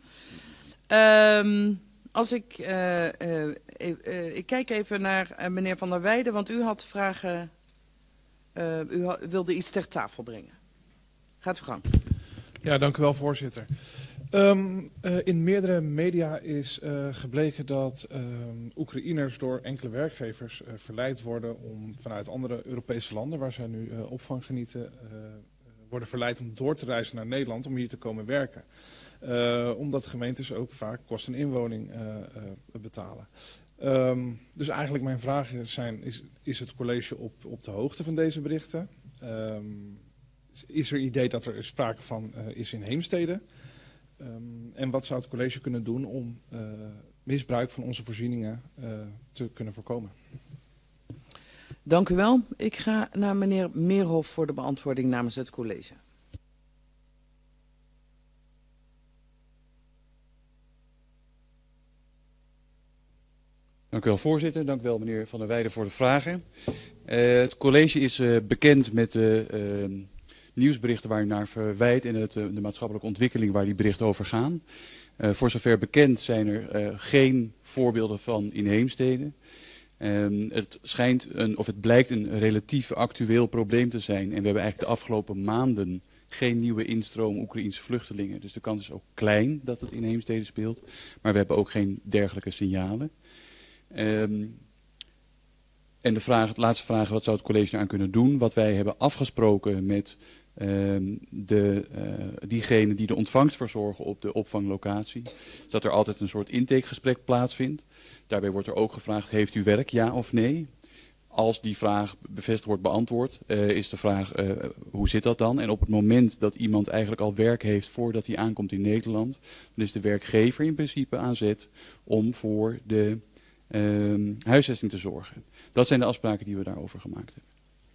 Ik kijk even naar meneer Van der Weijden, want u had vragen, wilde iets ter tafel brengen. Gaat u gang. Ja, dank u wel, voorzitter. In meerdere media is gebleken dat Oekraïners door enkele werkgevers verleid worden om vanuit andere Europese landen waar zij nu opvang genieten, worden verleid om door te reizen naar Nederland om hier te komen werken. Omdat gemeentes ook vaak kosten inwoning betalen. Dus eigenlijk mijn vragen zijn, is het college op de hoogte van deze berichten? Is er idee dat er sprake van is in Heemstede? En wat zou het college kunnen doen om misbruik van onze voorzieningen te kunnen voorkomen? Dank u wel. Ik ga naar meneer Meerhof voor de beantwoording namens het college. Dank u wel, voorzitter. Dank u wel, meneer Van der Weijden, voor de vragen. Het college is bekend met de nieuwsberichten waar u naar verwijt en de maatschappelijke ontwikkeling waar die berichten over gaan. Voor zover bekend zijn er geen voorbeelden van in Heemstede. Het blijkt een relatief actueel probleem te zijn. En we hebben eigenlijk de afgelopen maanden geen nieuwe instroom Oekraïense vluchtelingen. Dus de kans is ook klein dat het in Heemstede speelt. Maar we hebben ook geen dergelijke signalen. En de laatste vraag, wat zou het college eraan kunnen doen? Wat wij hebben afgesproken met diegenen die de ontvangst verzorgen op de opvanglocatie, dat er altijd een soort intakegesprek plaatsvindt. Daarbij wordt er ook gevraagd, heeft u werk, ja of nee? Als die vraag bevestigd wordt beantwoord, is de vraag, hoe zit dat dan? En op het moment dat iemand eigenlijk al werk heeft voordat hij aankomt in Nederland, dan is de werkgever in principe aan zet om voor de huisvesting te zorgen. Dat zijn de afspraken die we daarover gemaakt hebben.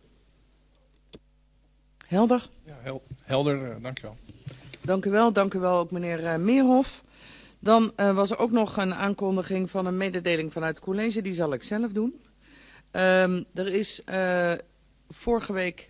Helder? Ja, helder, dank u wel. Dank u wel ook meneer Meerhof. Dan was er ook nog een aankondiging van een mededeling vanuit het college, die zal ik zelf doen. Er is vorige week,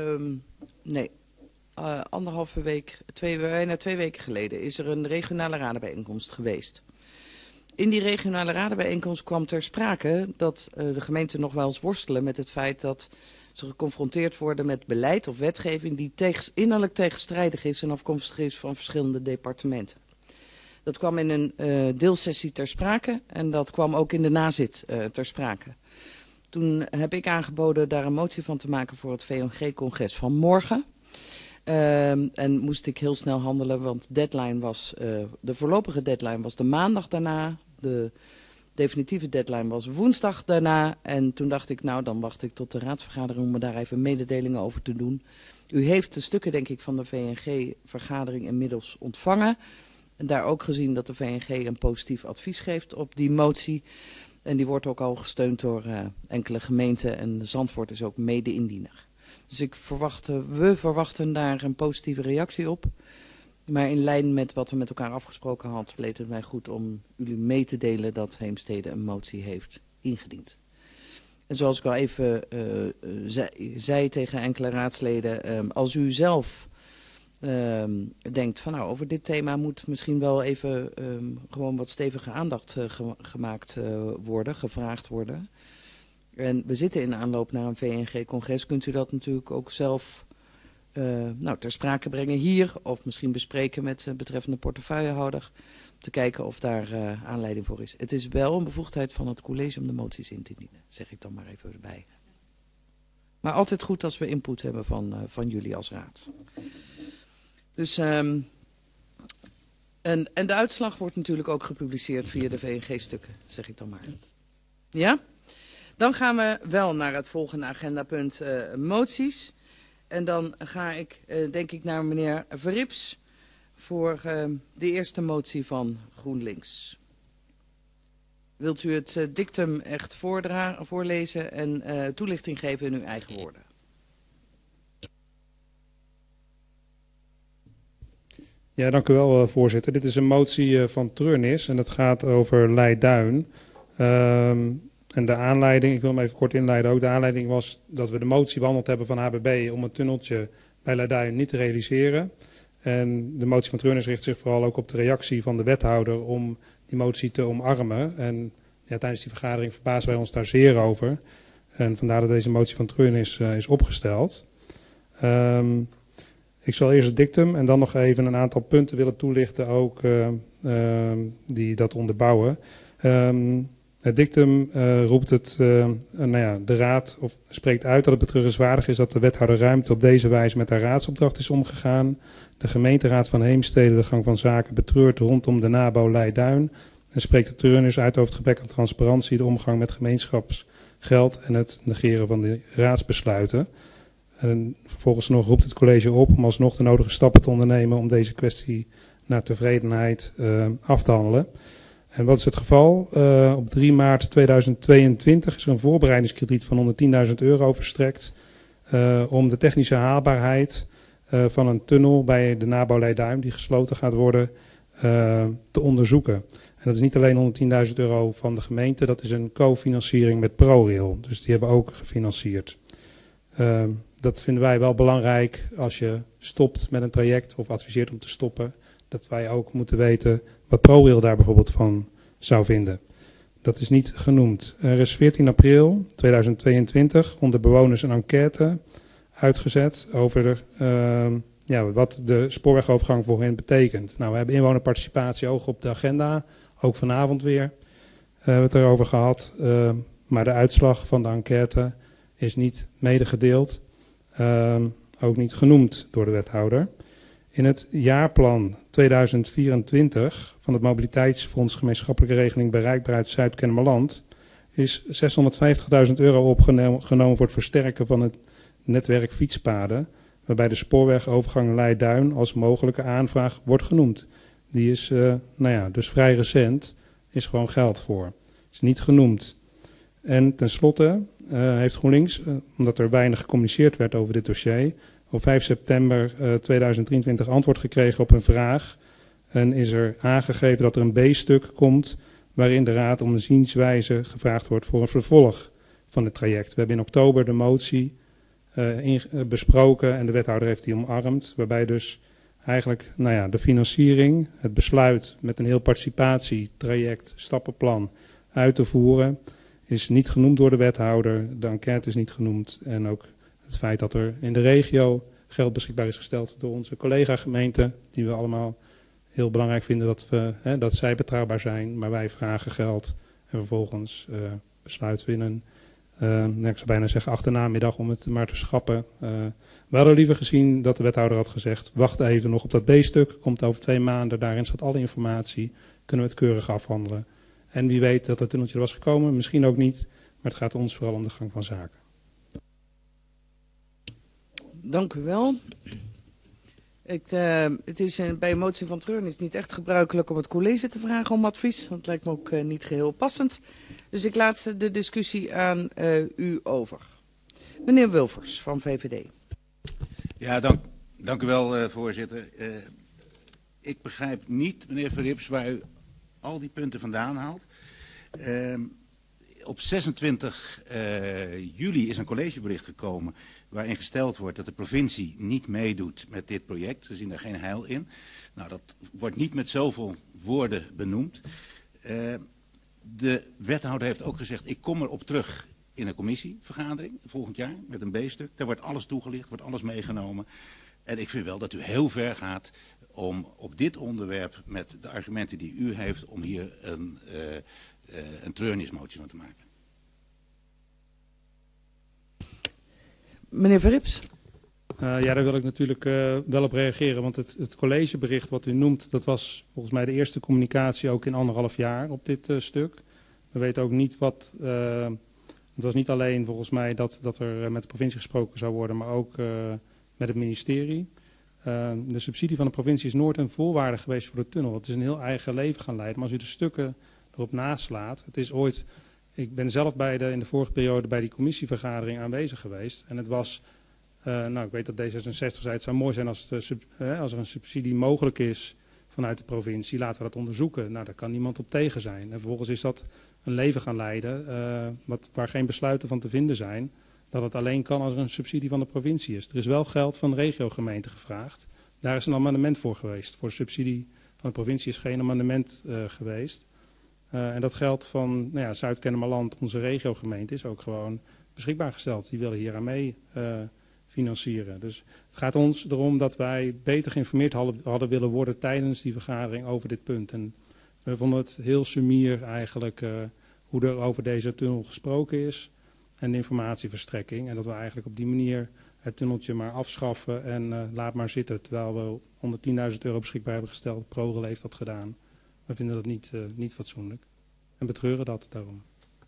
anderhalve week, bijna 2 weken geleden, is er een regionale radenbijeenkomst geweest. In die regionale radenbijeenkomst kwam ter sprake dat de gemeenten nog wel eens worstelen met het feit dat ze geconfronteerd worden met beleid of wetgeving die innerlijk tegenstrijdig is en afkomstig is van verschillende departementen. Dat kwam in een deelsessie ter sprake en dat kwam ook in de nazit ter sprake. Toen heb ik aangeboden daar een motie van te maken voor het VNG-congres van morgen. En moest ik heel snel handelen, want de voorlopige deadline was de maandag daarna. De definitieve deadline was woensdag daarna. En toen dacht ik, nou dan wacht ik tot de raadsvergadering om me daar even mededelingen over te doen. U heeft de stukken denk ik van de VNG-vergadering inmiddels ontvangen. En daar ook gezien dat de VNG een positief advies geeft op die motie. En die wordt ook al gesteund door enkele gemeenten en Zandvoort is ook mede-indiener. Dus we verwachten daar een positieve reactie op. Maar in lijn met wat we met elkaar afgesproken hadden, leek het mij goed om jullie mee te delen dat Heemstede een motie heeft ingediend. En zoals ik al even zei tegen enkele raadsleden, als u zelf denkt van nou, over dit thema moet misschien wel even gewoon wat stevige aandacht gemaakt worden, gevraagd worden. En we zitten in aanloop naar een VNG-congres. Kunt u dat natuurlijk ook zelf ter sprake brengen hier of misschien bespreken met betreffende portefeuillehouder. Om te kijken of daar aanleiding voor is. Het is wel een bevoegdheid van het college om de moties in te dienen, zeg ik dan maar even erbij. Maar altijd goed als we input hebben van jullie als raad. Dus, en de uitslag wordt natuurlijk ook gepubliceerd via de VNG-stukken, zeg ik dan maar. Ja? Dan gaan we wel naar het volgende agendapunt, moties. En dan ga ik, denk ik, naar meneer Verrips voor de eerste motie van GroenLinks. Wilt u het dictum echt voorlezen en toelichting geven in uw eigen woorden? Ja, dank u wel, voorzitter. Dit is een motie van Treurnis en het gaat over Leiduin. En de aanleiding, ik wil hem even kort inleiden ook, de aanleiding was dat we de motie behandeld hebben van HBB om een tunneltje bij Leiduin niet te realiseren. En de motie van Treurnis richt zich vooral ook op de reactie van de wethouder om die motie te omarmen. En ja, tijdens die vergadering verbaasden wij ons daar zeer over. En vandaar dat deze motie van Treurnis is opgesteld. Ik zal eerst het dictum en dan nog even een aantal punten willen toelichten ook die dat onderbouwen. Het dictum roept de raad of spreekt uit dat het betreurenswaardig is dat de wethouder Ruimte op deze wijze met haar raadsopdracht is omgegaan. De gemeenteraad van Heemstede de gang van zaken betreurt rondom de nabouw Leiduin en spreekt de Treurnis uit over het gebrek aan transparantie, de omgang met gemeenschapsgeld en het negeren van de raadsbesluiten. En vervolgens nog roept het college op om alsnog de nodige stappen te ondernemen om deze kwestie naar tevredenheid af te handelen. En wat is het geval? Op 3 maart 2022 is er een voorbereidingskrediet van €110.000 verstrekt om de technische haalbaarheid van een tunnel bij de nabouw Leiduin, die gesloten gaat worden, te onderzoeken. En dat is niet alleen €110.000 van de gemeente, dat is een cofinanciering met ProRail. Dus die hebben ook gefinancierd. Dat vinden wij wel belangrijk als je stopt met een traject of adviseert om te stoppen. Dat wij ook moeten weten wat ProRail daar bijvoorbeeld van zou vinden. Dat is niet genoemd. Er is 14 april 2022 onder bewoners een enquête uitgezet over wat de spoorwegovergang voor hen betekent. Nou, we hebben inwonerparticipatie hoog op de agenda, ook vanavond weer. We hebben het erover gehad, maar de uitslag van de enquête is niet medegedeeld, ook niet genoemd door de wethouder. In het jaarplan 2024 van het Mobiliteitsfonds Gemeenschappelijke Regeling Bereikbaarheid Zuid-Kennemerland is €650.000 opgenomen voor het versterken van het netwerk fietspaden, waarbij de spoorwegovergang Leiduin als mogelijke aanvraag wordt genoemd. Die is dus vrij recent, is gewoon geld voor. Is niet genoemd. En tenslotte heeft GroenLinks, omdat er weinig gecommuniceerd werd over dit dossier, op 5 september 2023 antwoord gekregen op een vraag. En is er aangegeven dat er een B-stuk komt waarin de raad om een zienswijze gevraagd wordt voor een vervolg van het traject. We hebben in oktober de motie besproken en de wethouder heeft die omarmd. Waarbij dus eigenlijk de financiering, het besluit met een heel participatietraject, stappenplan uit te voeren, is niet genoemd door de wethouder. De enquête is niet genoemd en ook het feit dat er in de regio geld beschikbaar is gesteld door onze collega-gemeenten, die we allemaal heel belangrijk vinden dat zij betrouwbaar zijn, maar wij vragen geld en vervolgens besluiten we in een, ik zou bijna zeggen achternamiddag om het maar te schrappen. We hadden liever gezien dat de wethouder had gezegd, wacht even nog op dat B-stuk, komt over 2 maanden, daarin staat alle informatie, kunnen we het keurig afhandelen. En wie weet dat het tunneltje er was gekomen, misschien ook niet, maar het gaat ons vooral om de gang van zaken. Dank u wel. Het is bij een motie van Treurnis niet echt gebruikelijk om het college te vragen om advies. Dat lijkt me ook niet geheel passend. Dus ik laat de discussie aan u over. Meneer Wulfers van VVD. Ja, dank u wel, voorzitter. Ik begrijp niet, meneer Verrips, waar u al die punten vandaan haalt. Op 26 juli is een collegebericht gekomen waarin gesteld wordt dat de provincie niet meedoet met dit project. Ze zien daar geen heil in. Nou, dat wordt niet met zoveel woorden benoemd. De wethouder heeft ook gezegd, ik kom erop terug in een commissievergadering volgend jaar met een B-stuk. Daar wordt alles toegelicht, wordt alles meegenomen. En ik vind wel dat u heel ver gaat om op dit onderwerp met de argumenten die u heeft om hier een treurnismotie van te maken. Meneer Verrips. Ja, daar wil ik natuurlijk wel op reageren. Want het collegebericht wat u noemt, dat was volgens mij de eerste communicatie ook in 1,5 jaar op dit stuk. We weten ook niet wat... het was niet alleen volgens mij dat er met de provincie gesproken zou worden, maar ook met het ministerie. De subsidie van de provincie is nooit een voorwaarde geweest voor de tunnel. Het is een heel eigen leven gaan leiden. Maar als u de stukken erop naslaat, het is ooit... Ik ben zelf in de vorige periode bij die commissievergadering aanwezig geweest. En het was... ik weet dat D66 zei, het zou mooi zijn als er een subsidie mogelijk is vanuit de provincie. Laten we dat onderzoeken. Nou, daar kan niemand op tegen zijn. En vervolgens is dat een leven gaan leiden waar geen besluiten van te vinden zijn. Dat het alleen kan als er een subsidie van de provincie is. Er is wel geld van de regiogemeente gevraagd. Daar is een amendement voor geweest. Voor de subsidie van de provincie is geen amendement geweest. En dat geld van Zuid-Kennemerland, onze regiogemeente, is ook gewoon beschikbaar gesteld. Die willen hier aan mee financieren. Dus het gaat ons erom dat wij beter geïnformeerd hadden willen worden tijdens die vergadering over dit punt. En we vonden het heel sumier eigenlijk hoe er over deze tunnel gesproken is en de informatieverstrekking. En dat we eigenlijk op die manier het tunneltje maar afschaffen en laat maar zitten. Terwijl we €110.000 beschikbaar hebben gesteld. ProRail heeft dat gedaan. We vinden dat niet fatsoenlijk. En betreuren dat daarom.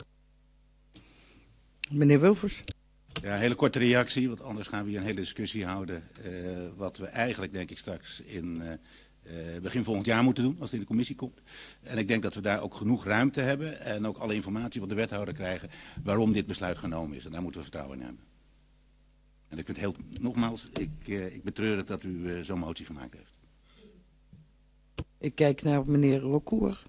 Meneer Wulfers. Ja, een hele korte reactie, want anders gaan we hier een hele discussie houden. Wat we eigenlijk denk ik straks in begin volgend jaar moeten doen, als het in de commissie komt. En ik denk dat we daar ook genoeg ruimte hebben en ook alle informatie van de wethouder krijgen waarom dit besluit genomen is. En daar moeten we vertrouwen in hebben. En ik vind nogmaals, ik betreur het dat u zo'n motie gemaakt heeft. Ik kijk naar meneer Rokoer.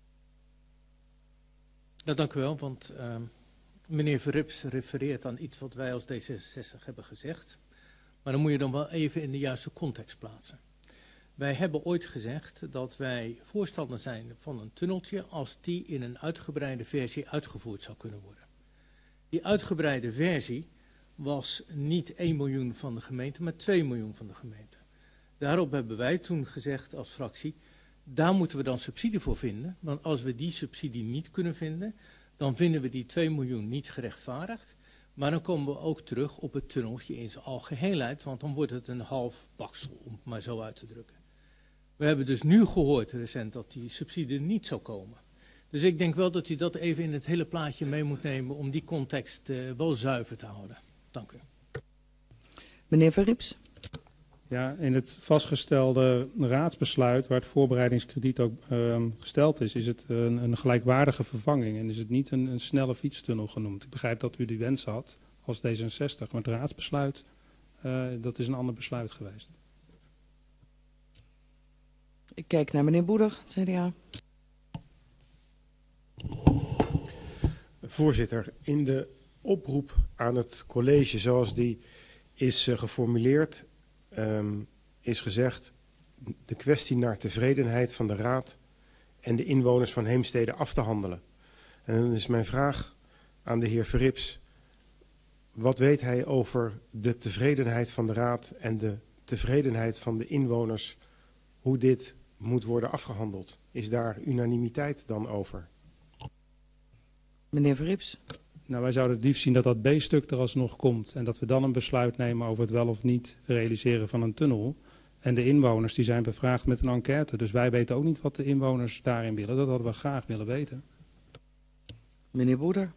Nou, dank u wel, want meneer Verrips refereert aan iets wat wij als D66 hebben gezegd. Maar dan moet je dan wel even in de juiste context plaatsen. Wij hebben ooit gezegd dat wij voorstander zijn van een tunneltje als die in een uitgebreide versie uitgevoerd zou kunnen worden. Die uitgebreide versie was niet 1 miljoen van de gemeente, maar 2 miljoen van de gemeente. Daarop hebben wij toen gezegd als fractie, daar moeten we dan subsidie voor vinden. Want als we die subsidie niet kunnen vinden, dan vinden we die 2 miljoen niet gerechtvaardigd. Maar dan komen we ook terug op het tunneltje in zijn algeheelheid, want dan wordt het een half baksel, om het maar zo uit te drukken. We hebben dus nu gehoord recent dat die subsidie niet zou komen. Dus ik denk wel dat u dat even in het hele plaatje mee moet nemen om die context wel zuiver te houden. Dank u. Meneer Verrips. Ja, in het vastgestelde raadsbesluit waar het voorbereidingskrediet ook gesteld is het een gelijkwaardige vervanging en is het niet een snelle fietstunnel genoemd. Ik begrijp dat u die wens had als D66, maar het raadsbesluit, dat is een ander besluit geweest. Ik kijk naar meneer Boeder, CDA. Voorzitter, in de oproep aan het college zoals die is geformuleerd, is gezegd de kwestie naar tevredenheid van de raad en de inwoners van Heemstede af te handelen. En dan is mijn vraag aan de heer Verrips, wat weet hij over de tevredenheid van de raad en de tevredenheid van de inwoners, hoe dit moet worden afgehandeld? Is daar unanimiteit dan over? Meneer Verrips. Nou, wij zouden het liefst zien dat dat B-stuk er alsnog komt en dat we dan een besluit nemen over het wel of niet realiseren van een tunnel. En de inwoners die zijn bevraagd met een enquête, dus wij weten ook niet wat de inwoners daarin willen. Dat hadden we graag willen weten. Meneer Boeder.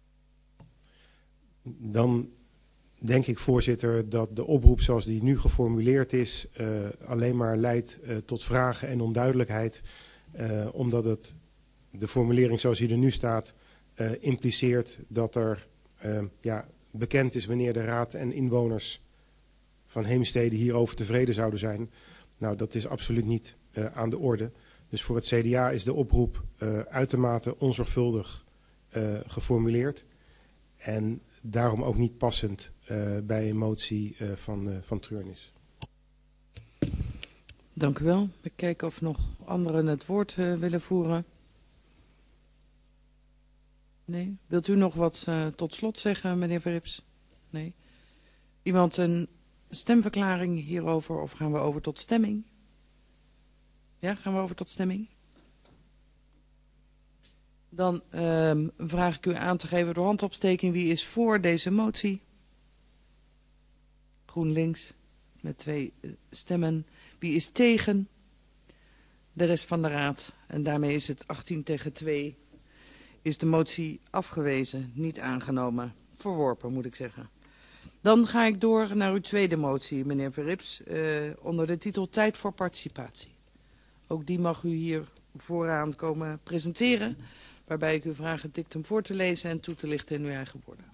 Dan denk ik, voorzitter, dat de oproep zoals die nu geformuleerd is alleen maar leidt tot vragen en onduidelijkheid. Omdat de formulering zoals die er nu staat impliceert dat er bekend is wanneer de raad en inwoners van Heemstede hierover tevreden zouden zijn. Nou, dat is absoluut niet aan de orde. Dus voor het CDA is de oproep uitermate onzorgvuldig geformuleerd. En daarom ook niet passend bij een motie van Treurnis. Dank u wel. We kijken of nog anderen het woord willen voeren. Nee? Wilt u nog wat tot slot zeggen, meneer Verrips? Nee? Iemand een stemverklaring hierover of gaan we over tot stemming? Ja, gaan we over tot stemming? Dan vraag ik u aan te geven door handopsteking. Wie is voor deze motie? GroenLinks met 2 stemmen. Wie is tegen? De rest van de raad. En daarmee is het 18-2. Is de motie afgewezen, niet aangenomen. Verworpen, moet ik zeggen. Dan ga ik door naar uw tweede motie, meneer Verrips. Onder de titel Tijd voor participatie. Ook die mag u hier vooraan komen presenteren. Waarbij ik u vraag het dictum voor te lezen en toe te lichten in uw eigen woorden.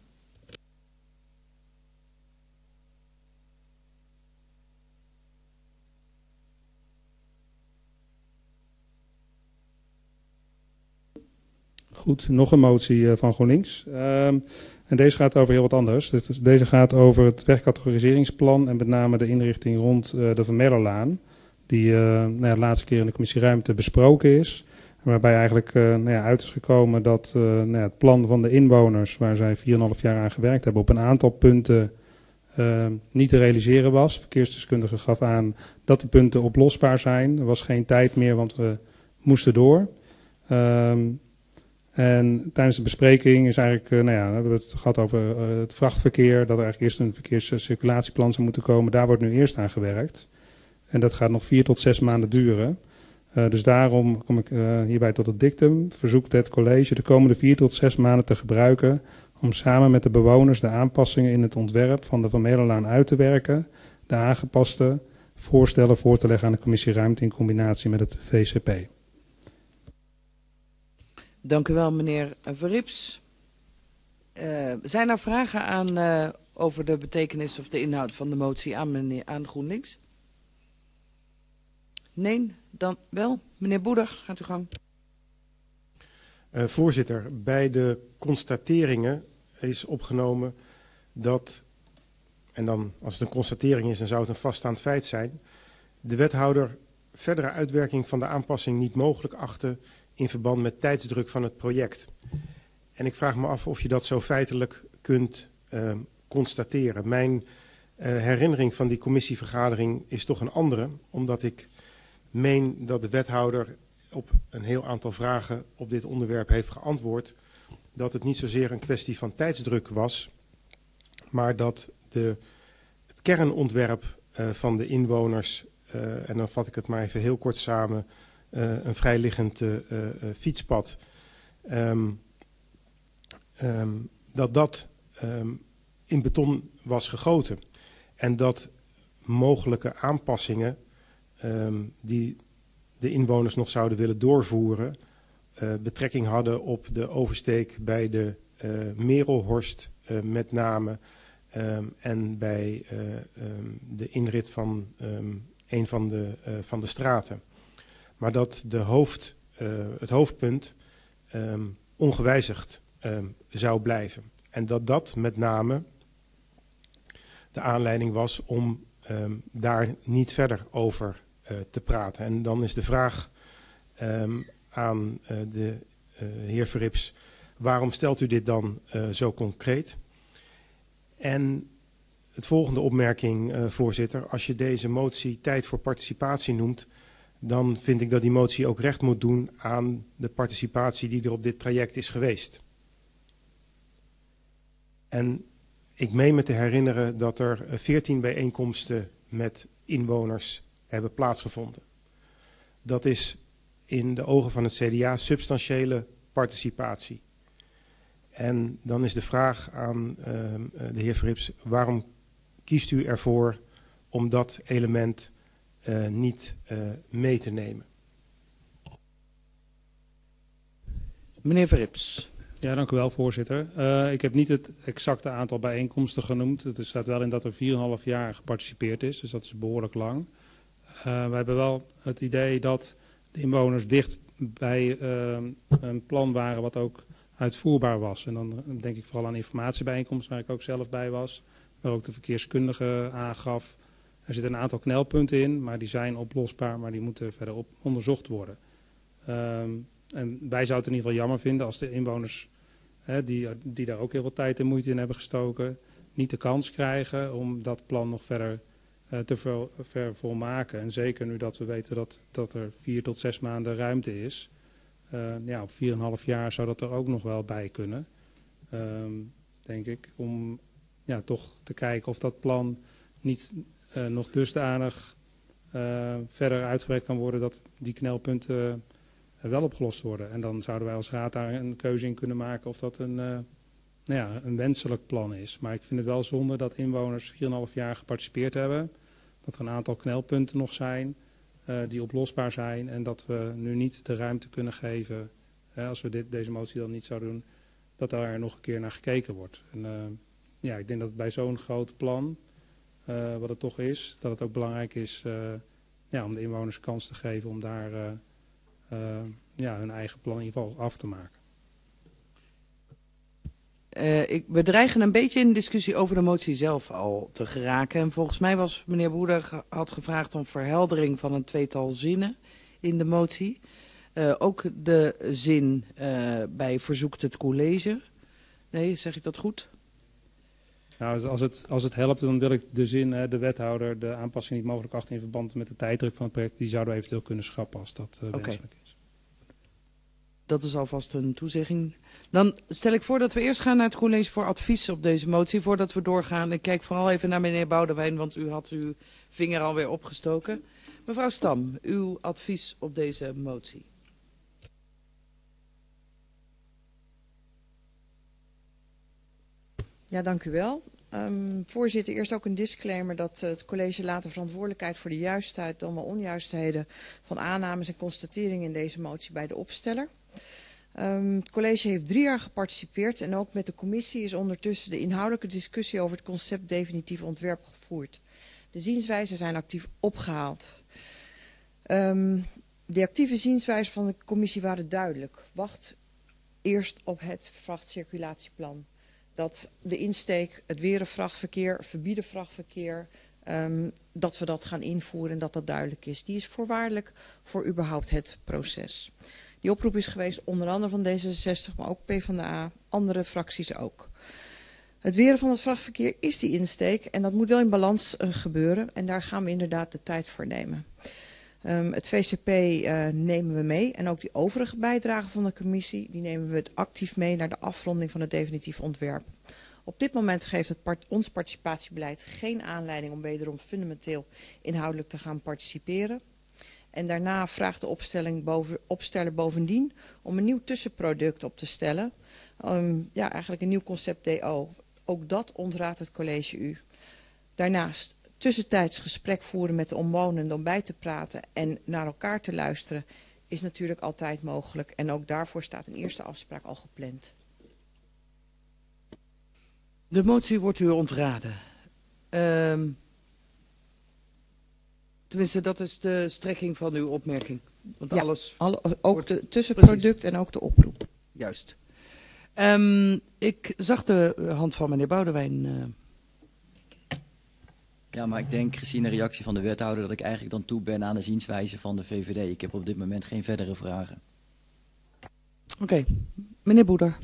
Goed, nog een motie van GroenLinks. En deze gaat over heel wat anders. Deze gaat over het wegcategoriseringsplan en met name de inrichting rond de Van Merlerlaan. Die de laatste keer in de commissie Ruimte besproken is. Waarbij eigenlijk uit is gekomen dat het plan van de inwoners, waar zij 4,5 jaar aan gewerkt hebben, op een aantal punten niet te realiseren was. Verkeersdeskundige gaf aan dat de punten oplosbaar zijn. Er was geen tijd meer, want we moesten door. En tijdens de bespreking is eigenlijk, we hebben het gehad over het vrachtverkeer, dat er eigenlijk eerst een verkeerscirculatieplan zou moeten komen. Daar wordt nu eerst aan gewerkt. En dat gaat nog 4 tot 6 maanden duren. Dus daarom kom ik hierbij tot het dictum. Verzoekt het college de komende 4 tot 6 maanden te gebruiken om samen met de bewoners de aanpassingen in het ontwerp van de Van Merlerlaan uit te werken. De aangepaste voorstellen voor te leggen aan de commissie Ruimte in combinatie met het VCP. Dank u wel, meneer Verrips. Zijn er vragen aan over de betekenis of de inhoud van de motie aan GroenLinks? Nee, dan wel. Meneer Boeder, gaat u gang. Voorzitter, bij de constateringen is opgenomen dat, en dan als het een constatering is, dan zou het een vaststaand feit zijn, de wethouder verdere uitwerking van de aanpassing niet mogelijk achtte in verband met tijdsdruk van het project. En ik vraag me af of je dat zo feitelijk kunt constateren. Mijn herinnering van die commissievergadering is toch een andere, omdat ik meen dat de wethouder op een heel aantal vragen op dit onderwerp heeft geantwoord dat het niet zozeer een kwestie van tijdsdruk was, maar dat het kernontwerp van de inwoners, en dan vat ik het maar even heel kort samen, een vrijliggend fietspad, dat in beton was gegoten. En dat mogelijke aanpassingen die de inwoners nog zouden willen doorvoeren, betrekking hadden op de oversteek bij de Merelhorst met name en bij de inrit van een van de straten. Maar dat het hoofdpunt ongewijzigd zou blijven. En dat met name de aanleiding was om daar niet verder over te praten. En dan is de vraag aan de heer Verrips, waarom stelt u dit dan zo concreet? En het volgende opmerking, voorzitter, als je deze motie tijd voor participatie noemt, dan vind ik dat die motie ook recht moet doen aan de participatie die er op dit traject is geweest. En ik meen me te herinneren dat er 14 bijeenkomsten met inwoners hebben plaatsgevonden. Dat is in de ogen van het CDA substantiële participatie. En dan is de vraag aan de heer Verrips, waarom kiest u ervoor om dat element niet mee te nemen? Meneer Verrips. Ja, dank u wel, voorzitter. Ik heb niet het exacte aantal bijeenkomsten genoemd. Er staat wel in dat er 4,5 jaar geparticipeerd is, dus dat is behoorlijk lang. We hebben wel het idee dat de inwoners dicht bij een plan waren wat ook uitvoerbaar was. En dan denk ik vooral aan informatiebijeenkomsten waar ik ook zelf bij was. Waar ook de verkeerskundige aangaf. Er zitten een aantal knelpunten in, maar die zijn oplosbaar, maar die moeten verder onderzocht worden. En wij zouden het in ieder geval jammer vinden als de inwoners, die daar ook heel veel tijd en moeite in hebben gestoken, niet de kans krijgen om dat plan nog verder te volmaken. En zeker nu dat we weten dat er 4 tot 6 maanden ruimte is. Op 4,5 jaar zou dat er ook nog wel bij kunnen, denk ik. Om toch te kijken of dat plan niet nog dusdanig verder uitgewerkt kan worden dat die knelpunten wel opgelost worden. En dan zouden wij als raad daar een keuze in kunnen maken of dat een wenselijk plan is. Maar ik vind het wel zonde dat inwoners 4,5 jaar geparticipeerd hebben. Dat er een aantal knelpunten nog zijn die oplosbaar zijn. En dat we nu niet de ruimte kunnen geven, als we deze motie dan niet zouden doen, dat daar nog een keer naar gekeken wordt. En, ik denk dat bij zo'n groot plan, wat het toch is, dat het ook belangrijk is om de inwoners kans te geven om daar hun eigen plan in ieder geval af te maken. We dreigen een beetje in de discussie over de motie zelf al te geraken. En volgens mij was meneer Broeder had gevraagd om verheldering van een tweetal zinnen in de motie. Ook de zin bij verzoekt het college. Nee, zeg ik dat goed? Nou, als het helpt, dan wil ik de zin, de wethouder de aanpassing niet mogelijk acht in verband met de tijddruk van het project. Die zouden we eventueel kunnen schrappen als dat wenselijk is. Dat is alvast een toezegging. Dan stel ik voor dat we eerst gaan naar het college voor advies op deze motie. Voordat we doorgaan. Ik kijk vooral even naar meneer Boudewijn, want u had uw vinger alweer opgestoken. Mevrouw Stam, uw advies op deze motie. Ja, dank u wel. Voorzitter, eerst ook een disclaimer dat het college laat de verantwoordelijkheid voor de juistheid dan wel onjuistheden van aannames en constateringen in deze motie bij de opsteller. Het college heeft 3 jaar geparticipeerd en ook met de commissie is ondertussen de inhoudelijke discussie over het concept definitief ontwerp gevoerd. De zienswijzen zijn actief opgehaald. De actieve zienswijzen van de commissie waren duidelijk. Wacht eerst op het vrachtcirculatieplan. Dat de insteek, het weren vrachtverkeer, verbieden vrachtverkeer, dat we dat gaan invoeren en dat dat duidelijk is. Die is voorwaardelijk voor überhaupt het proces. Die oproep is geweest onder andere van D66, maar ook PvdA, andere fracties ook. Het weren van het vrachtverkeer is die insteek en dat moet wel in balans gebeuren en daar gaan we inderdaad de tijd voor nemen. Het VCP nemen we mee en ook die overige bijdragen van de commissie, die nemen we actief mee naar de afronding van het definitief ontwerp. Op dit moment geeft ons participatiebeleid geen aanleiding om wederom fundamenteel inhoudelijk te gaan participeren. En daarna vraagt de opsteller bovendien om een nieuw tussenproduct op te stellen. Eigenlijk een nieuw concept DO. Ook dat ontraadt het college u. Daarnaast tussentijds gesprek voeren met de omwonenden om bij te praten en naar elkaar te luisteren is natuurlijk altijd mogelijk. En ook daarvoor staat een eerste afspraak al gepland. De motie wordt u ontraden. Tenminste, dat is de strekking van uw opmerking. Want ja, alles ook het tussenproduct precies. En ook de oproep. Juist. Ik zag de hand van meneer Boudewijn. Ja, maar ik denk gezien de reactie van de wethouder dat ik eigenlijk dan toe ben aan de zienswijze van de VVD. Ik heb op dit moment geen verdere vragen. Oké, meneer Boeder.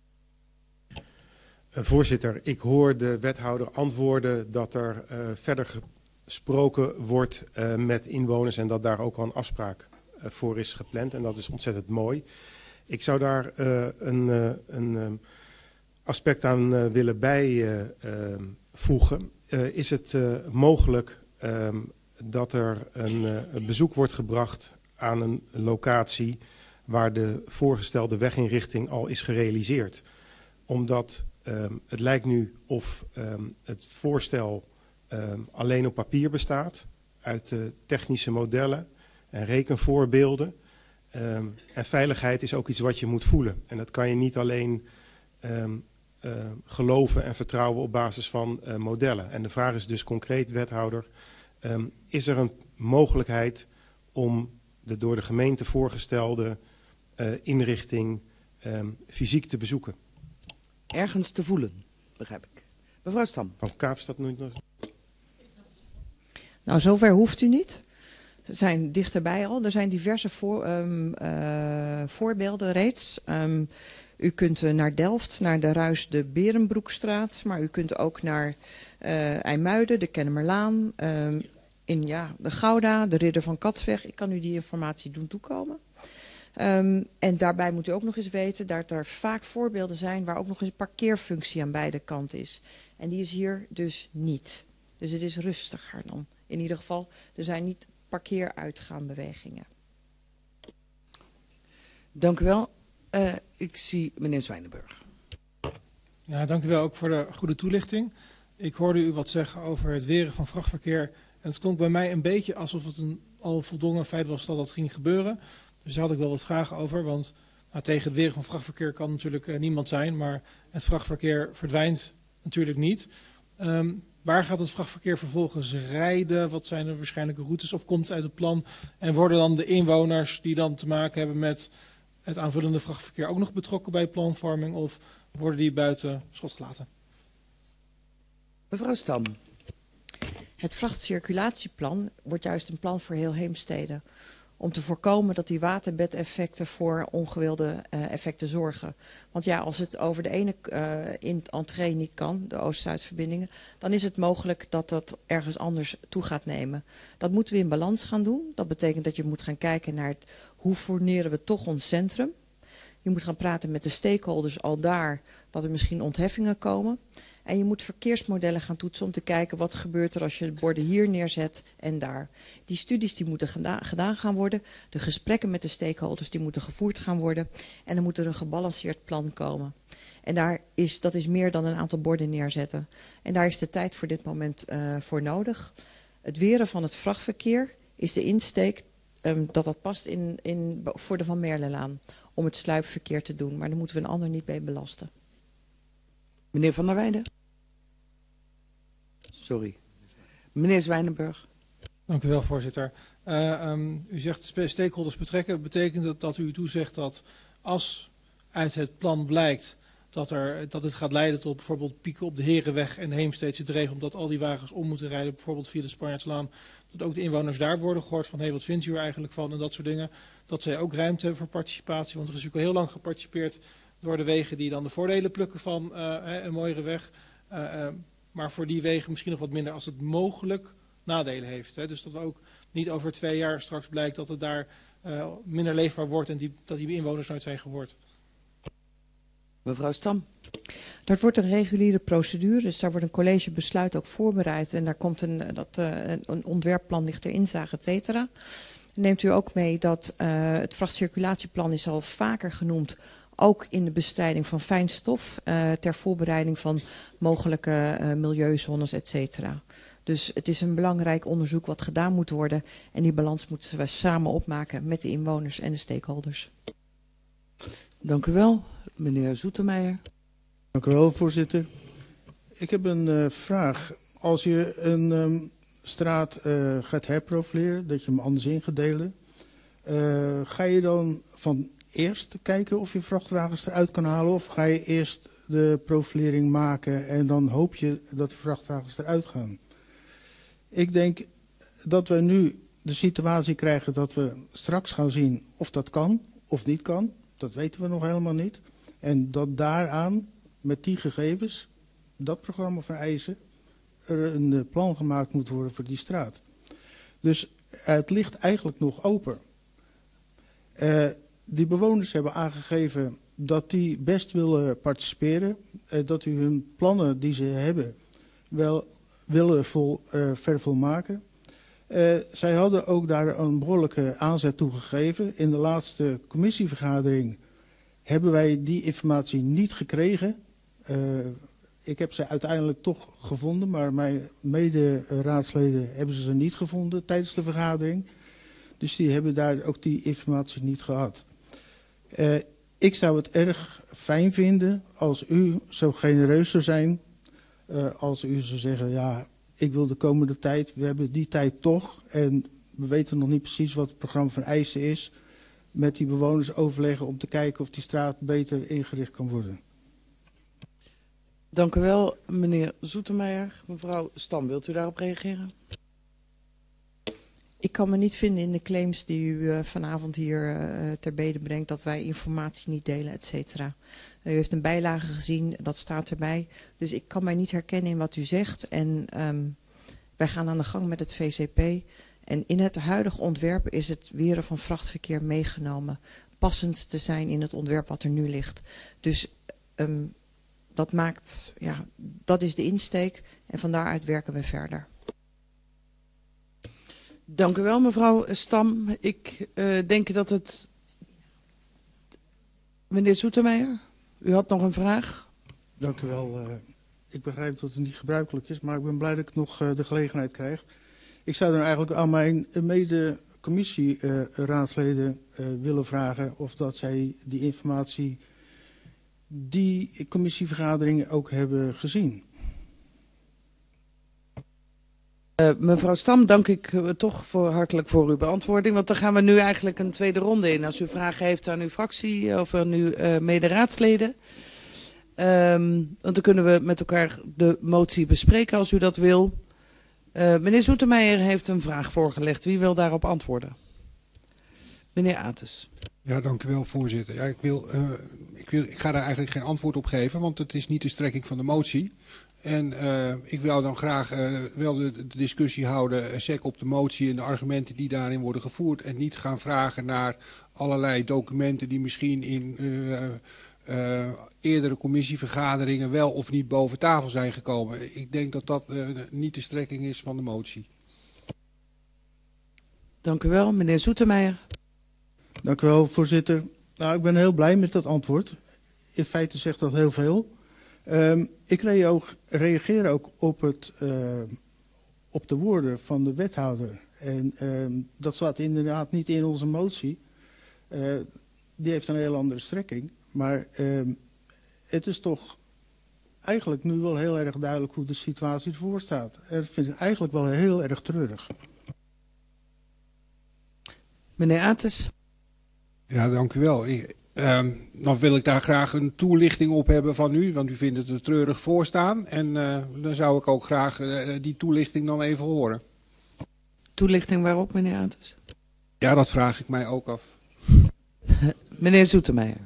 Voorzitter, ik hoor de wethouder antwoorden dat er verder gesproken wordt met inwoners en dat daar ook al een afspraak voor is gepland. En dat is ontzettend mooi. Ik zou daar een aspect aan willen bijvoegen. Is het mogelijk dat er een bezoek wordt gebracht aan een locatie waar de voorgestelde weginrichting al is gerealiseerd? Omdat het lijkt nu of het voorstel alleen op papier bestaat, uit technische modellen en rekenvoorbeelden. En veiligheid is ook iets wat je moet voelen. En dat kan je niet alleen geloven en vertrouwen op basis van modellen. En de vraag is dus concreet, wethouder, is er een mogelijkheid om de door de gemeente voorgestelde inrichting fysiek te bezoeken. Ergens te voelen, begrijp ik. Mevrouw Stam. Van Kaapstad nu nog. Nou, zover hoeft u niet. Ze zijn dichterbij al. Er zijn diverse voorbeelden reeds. U kunt naar Delft, naar de Ruis de Berenbroekstraat. Maar u kunt ook naar IJmuiden, de Kennemerlaan. In de Gouda, de Ridder van Katsweg. Ik kan u die informatie doen toekomen. En daarbij moet u ook nog eens weten dat er vaak voorbeelden zijn waar ook nog eens een parkeerfunctie aan beide kanten is. En die is hier dus niet. Dus het is rustiger dan. In ieder geval, er zijn niet parkeeruitgaanbewegingen. Dank u wel. Ik zie meneer Zwijnenburg. Ja, dank u wel ook voor de goede toelichting. Ik hoorde u wat zeggen over het weren van vrachtverkeer. En het klonk bij mij een beetje alsof het een al voldongen feit was dat dat ging gebeuren. Dus daar had ik wel wat vragen over. Want tegen het weren van vrachtverkeer kan natuurlijk niemand zijn. Maar het vrachtverkeer verdwijnt natuurlijk niet. Waar gaat het vrachtverkeer vervolgens rijden? Wat zijn de waarschijnlijke routes? Of komt het uit het plan? En worden dan de inwoners die dan te maken hebben met het aanvullende vrachtverkeer ook nog betrokken bij planvorming? Of worden die buiten schot gelaten? Mevrouw Stam. Het vrachtcirculatieplan wordt juist een plan voor heel Heemstede. Om te voorkomen dat die waterbedeffecten voor ongewilde effecten zorgen. Want ja, als het over de ene in het entree niet kan, de Oost-Zuidverbindingen, dan is het mogelijk dat dat ergens anders toe gaat nemen. Dat moeten we in balans gaan doen. Dat betekent dat je moet gaan kijken naar hoe fourneren we toch ons centrum. Je moet gaan praten met de stakeholders al daar, dat er misschien ontheffingen komen. En je moet verkeersmodellen gaan toetsen om te kijken wat gebeurt er als je de borden hier neerzet en daar. Die studies die moeten gedaan gaan worden. De gesprekken met de stakeholders die moeten gevoerd gaan worden. En dan moet er een gebalanceerd plan komen. En dat is meer dan een aantal borden neerzetten. En daar is de tijd voor dit moment voor nodig. Het weren van het vrachtverkeer is de insteek dat past voor de Van Merlelaan. Om het sluipverkeer te doen. Maar daar moeten we een ander niet mee belasten. Meneer Van der Weijden. Sorry. Meneer Zwijnenburg. Dank u wel, voorzitter. U zegt stakeholders betrekken. Betekent dat u toezegt dat als uit het plan blijkt dat het gaat leiden tot bijvoorbeeld pieken op de Herenweg en de Heemsteedse Dreef, omdat al die wagens om moeten rijden, bijvoorbeeld via de Spanjaardslaan, dat ook de inwoners daar worden gehoord van, wat vindt u er eigenlijk van en dat soort dingen. Dat zij ook ruimte hebben voor participatie, want er is natuurlijk al heel lang geparticipeerd door de wegen die dan de voordelen plukken van een mooiere weg. Maar voor die wegen misschien nog wat minder als het mogelijk nadelen heeft. Dus dat we ook niet over 2 jaar straks blijkt dat het daar minder leefbaar wordt en dat die inwoners nooit zijn gehoord. Mevrouw Stam. Dat wordt een reguliere procedure, dus daar wordt een collegebesluit ook voorbereid. En daar komt een ontwerpplan, ligt ter inzage, et cetera. Neemt u ook mee dat het vrachtcirculatieplan is al vaker genoemd, ook in de bestrijding van fijnstof, ter voorbereiding van mogelijke milieuzones, et cetera. Dus het is een belangrijk onderzoek wat gedaan moet worden. En die balans moeten we samen opmaken met de inwoners en de stakeholders. Dank u wel, meneer Zoetermeijer. Dank u wel, voorzitter. Ik heb een vraag. Als je een straat gaat herprofileren, dat je hem anders in gaat delen, ga je dan van eerst kijken of je vrachtwagens eruit kan halen, of ga je eerst de profilering maken en dan hoop je dat de vrachtwagens eruit gaan? Ik denk dat we nu de situatie krijgen dat we straks gaan zien of dat kan of niet kan. Dat weten we nog helemaal niet. En dat daaraan, met die gegevens, dat programma van eisen, er een plan gemaakt moet worden voor die straat. Dus het ligt eigenlijk nog open. Die bewoners hebben aangegeven dat die best willen participeren. Dat u hun plannen die ze hebben wel willen vervolmaken. Zij hadden ook daar een behoorlijke aanzet toe gegeven. In de laatste commissievergadering hebben wij die informatie niet gekregen. Ik heb ze uiteindelijk toch gevonden, maar mijn mede-raadsleden hebben ze niet gevonden tijdens de vergadering. Dus die hebben daar ook die informatie niet gehad. Ik zou het erg fijn vinden als u zo genereus zou zijn, als u zou zeggen, ja, ik wil de komende tijd, we hebben die tijd toch en we weten nog niet precies wat het programma van eisen is. met die bewoners overleggen om te kijken of die straat beter ingericht kan worden. Dank u wel, meneer Zoetermeijer. Mevrouw Stam, wilt u daarop reageren? Ik kan me niet vinden in de claims die u vanavond hier ter bede brengt dat wij informatie niet delen, et cetera. U heeft een bijlage gezien, dat staat erbij. Dus ik kan mij niet herkennen in wat u zegt. En wij gaan aan de gang met het VCP. En in het huidige ontwerp is het weren van vrachtverkeer meegenomen. Passend te zijn in het ontwerp wat er nu ligt. Dus dat is de insteek. En van daaruit werken we verder. Dank u wel, mevrouw Stam. Ik denk dat het... Meneer Zoetermeijer, u had nog een vraag? Dank u wel. Ik begrijp dat het niet gebruikelijk is, maar ik ben blij dat ik nog de gelegenheid krijg. Ik zou dan eigenlijk aan mijn mede-commissieraadsleden willen vragen of dat zij die informatie, die commissievergaderingen ook hebben gezien. Mevrouw Stam, dank ik toch hartelijk voor uw beantwoording. Want dan gaan we nu eigenlijk een tweede ronde in. Als u vragen heeft aan uw fractie of aan uw mederaadsleden. Want dan kunnen we met elkaar de motie bespreken als u dat wil. Meneer Zoetermeijer heeft een vraag voorgelegd. Wie wil daarop antwoorden? Meneer Ates. Ja, dank u wel, voorzitter. Ja, ik ga daar eigenlijk geen antwoord op geven, want het is niet de strekking van de motie. En ik wil dan graag wel de discussie houden, sec op de motie en de argumenten die daarin worden gevoerd. En niet gaan vragen naar allerlei documenten die misschien in eerdere commissievergaderingen wel of niet boven tafel zijn gekomen. Ik denk dat dat niet de strekking is van de motie. Dank u wel, meneer Zoetermeijer. Dank u wel, voorzitter. Nou, ik ben heel blij met dat antwoord. In feite zegt dat heel veel. Ik reageer ook op de woorden van de wethouder. En dat staat inderdaad niet in onze motie. Die heeft een heel andere strekking. Maar het is toch eigenlijk nu wel heel erg duidelijk hoe de situatie ervoor staat. En dat vind ik eigenlijk wel heel erg treurig. Meneer Ates. Ja, dank u wel. Dan wil ik daar graag een toelichting op hebben van u, want u vindt het er treurig voor staan. En dan zou ik ook graag die toelichting dan even horen. Toelichting waarop, meneer Ates? Ja, dat vraag ik mij ook af. Meneer Zoetermeijer.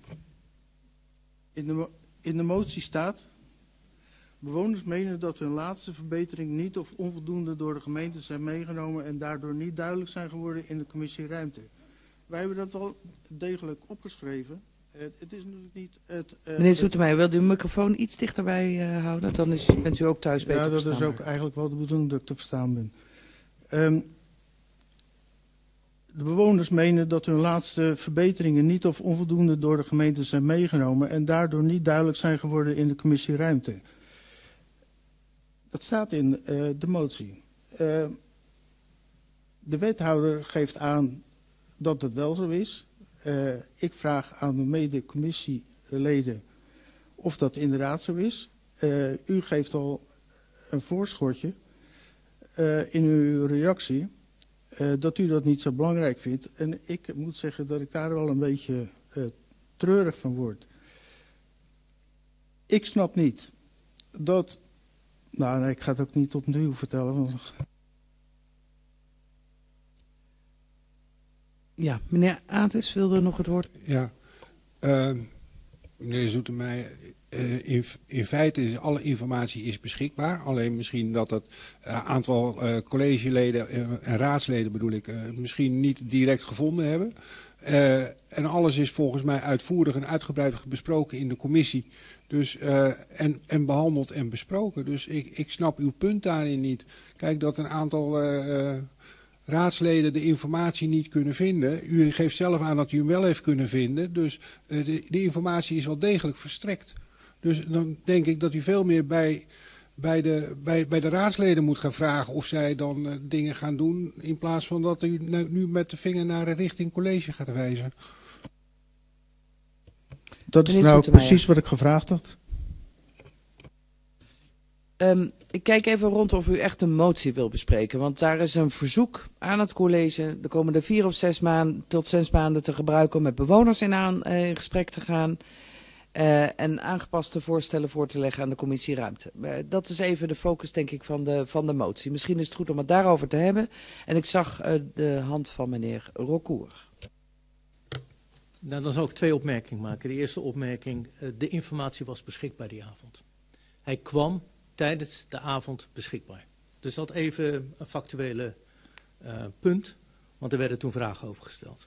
In de motie staat: bewoners menen dat hun laatste verbetering niet of onvoldoende door de gemeente zijn meegenomen en daardoor niet duidelijk zijn geworden in de commissie ruimte. Wij hebben dat wel degelijk opgeschreven. Het is natuurlijk niet het... Meneer Zoetermeijer, wilt u uw microfoon iets dichterbij houden? Dan bent u ook thuis beter verstaanbaar. Ja, dat is ook eigenlijk wel de bedoeling dat ik te verstaan ben. De bewoners menen dat hun laatste verbeteringen niet of onvoldoende door de gemeente zijn meegenomen en daardoor niet duidelijk zijn geworden in de commissie ruimte. Dat staat in de motie. De wethouder geeft aan dat het wel zo is. Ik vraag aan de mede-commissieleden of dat inderdaad zo is. U geeft al een voorschotje in uw reactie dat u dat niet zo belangrijk vindt. En ik moet zeggen dat ik daar wel een beetje treurig van word. Ik snap niet dat... Nou, nee, ik ga het ook niet opnieuw vertellen. Want... Ja, meneer Ates wilde nog het woord. Ja, meneer Zoetermeijer, in feite is alle informatie is beschikbaar. Alleen misschien dat het aantal collegeleden en raadsleden bedoel ik misschien niet direct gevonden hebben. En alles is volgens mij uitvoerig en uitgebreid besproken in de commissie. Dus, en behandeld en besproken. Dus ik snap uw punt daarin niet. Kijk, dat een aantal raadsleden de informatie niet kunnen vinden. U geeft zelf aan dat u hem wel heeft kunnen vinden. Dus de informatie is wel degelijk verstrekt. Dus dan denk ik dat u veel meer bij de raadsleden moet gaan vragen of zij dan dingen gaan doen, in plaats van dat u nu met de vinger naar de richting college gaat wijzen. Dat is nou precies wat ik gevraagd had. Ik kijk even rond of u echt een motie wil bespreken. Want daar is een verzoek aan het college de komende 4 of 6 maanden tot 6 maanden te gebruiken om met bewoners in gesprek te gaan. En aangepaste voorstellen voor te leggen aan de commissie Ruimte. Dat is even de focus, denk ik, van de motie. Misschien is het goed om het daarover te hebben. En ik zag de hand van meneer Rockour. Nou, dan zal ik 2 opmerkingen maken. De eerste opmerking, de informatie was beschikbaar die avond. Hij kwam tijdens de avond beschikbaar. Dus dat even een factuele punt, want er werden toen vragen over gesteld.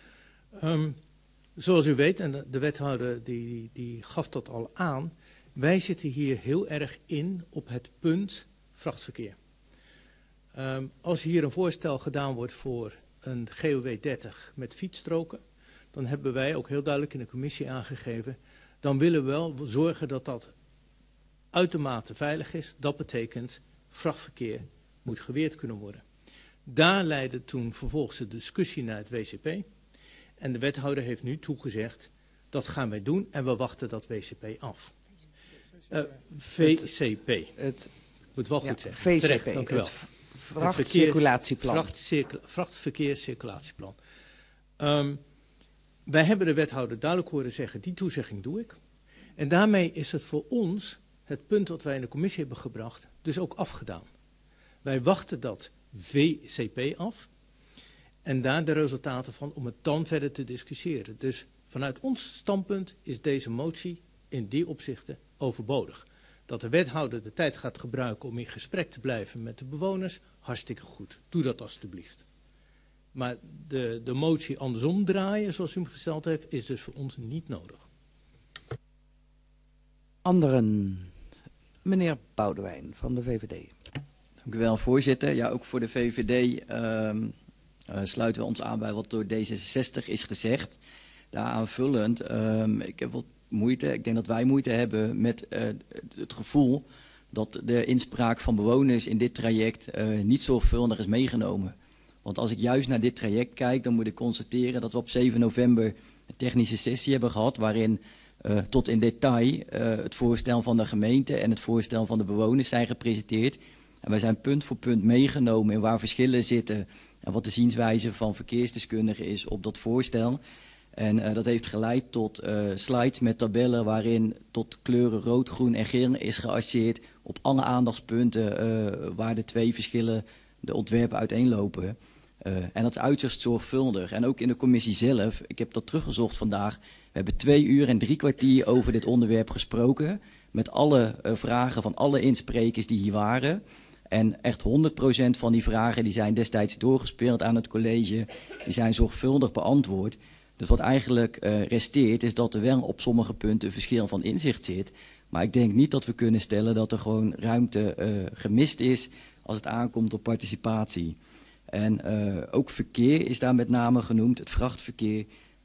Zoals u weet, en de wethouder die gaf dat al aan, wij zitten hier heel erg in op het punt vrachtverkeer. Als hier een voorstel gedaan wordt voor een GOW 30 met fietsstroken, dan hebben wij ook heel duidelijk in de commissie aangegeven, dan willen we wel zorgen dat dat uitermate veilig is. Dat betekent vrachtverkeer moet geweerd kunnen worden. Daar leidde toen vervolgens de discussie naar het WCP. En de wethouder heeft nu toegezegd, dat gaan wij doen en we wachten dat WCP af. VCP. Het moet wel goed zeggen. VCP. Terecht, dank u wel. Vrachtcirculatieplan. Vrachtverkeerscirculatieplan. Wij hebben de wethouder duidelijk horen zeggen, die toezegging doe ik. En daarmee is het voor ons, het punt dat wij in de commissie hebben gebracht, dus ook afgedaan. Wij wachten dat VCP af. En daar de resultaten van om het dan verder te discussiëren. Dus vanuit ons standpunt is deze motie in die opzichten overbodig. Dat de wethouder de tijd gaat gebruiken om in gesprek te blijven met de bewoners, hartstikke goed. Doe dat alstublieft. Maar de motie andersom draaien, zoals u hem gesteld heeft, is dus voor ons niet nodig. Anderen. Meneer Boudewijn van de VVD. Dank u wel, voorzitter. Ja, ook voor de VVD sluiten we ons aan bij wat door D66 is gezegd. Daar aanvullend, ik heb wat moeite, ik denk dat wij moeite hebben met het gevoel dat de inspraak van bewoners in dit traject niet zorgvuldig is meegenomen. Want als ik juist naar dit traject kijk, dan moet ik constateren dat we op 7 november een technische sessie hebben gehad, waarin tot in detail het voorstel van de gemeente en het voorstel van de bewoners zijn gepresenteerd. En wij zijn punt voor punt meegenomen in waar verschillen zitten en wat de zienswijze van verkeersdeskundigen is op dat voorstel. En dat heeft geleid tot slides met tabellen waarin tot kleuren rood, groen en geel is geasseerd op alle aandachtspunten waar de 2 verschillen, de ontwerpen uiteenlopen. En dat is uiterst zorgvuldig. En ook in de commissie zelf, ik heb dat teruggezocht vandaag, we hebben 2 uur en 3 kwartier over dit onderwerp gesproken. Met alle vragen van alle insprekers die hier waren. En echt 100% van die vragen die zijn destijds doorgespeeld aan het college. Die zijn zorgvuldig beantwoord. Dus wat eigenlijk resteert is dat er wel op sommige punten een verschil van inzicht zit. Maar ik denk niet dat we kunnen stellen dat er gewoon ruimte gemist is als het aankomt op participatie. En ook verkeer is daar met name genoemd, het vrachtverkeer.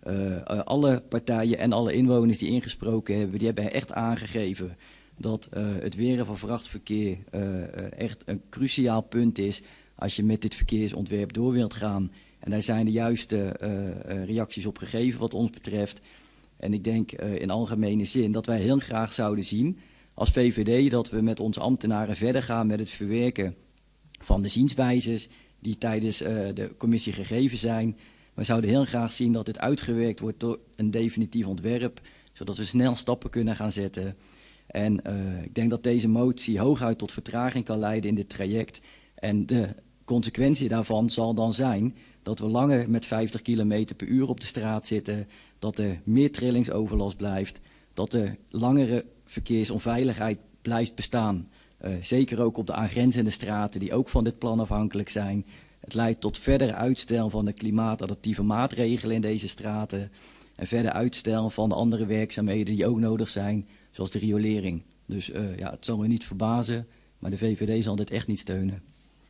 Alle partijen en alle inwoners die ingesproken hebben, die hebben echt aangegeven dat het weren van vrachtverkeer echt een cruciaal punt is als je met dit verkeersontwerp door wilt gaan. En daar zijn de juiste reacties op gegeven wat ons betreft. En ik denk in algemene zin dat wij heel graag zouden zien als VVD dat we met onze ambtenaren verder gaan met het verwerken van de zienswijzes die tijdens de commissie gegeven zijn. We zouden heel graag zien dat dit uitgewerkt wordt door een definitief ontwerp, zodat we snel stappen kunnen gaan zetten. En ik denk dat deze motie hooguit tot vertraging kan leiden in dit traject. En de consequentie daarvan zal dan zijn dat we langer met 50 km per uur op de straat zitten, dat er meer trillingsoverlast blijft, dat er langere verkeersonveiligheid blijft bestaan. Zeker ook op de aangrenzende straten die ook van dit plan afhankelijk zijn. Het leidt tot verder uitstel van de klimaatadaptieve maatregelen in deze straten en verder uitstel van de andere werkzaamheden die ook nodig zijn, zoals de riolering. Dus ja, het zal me niet verbazen, maar de VVD zal dit echt niet steunen.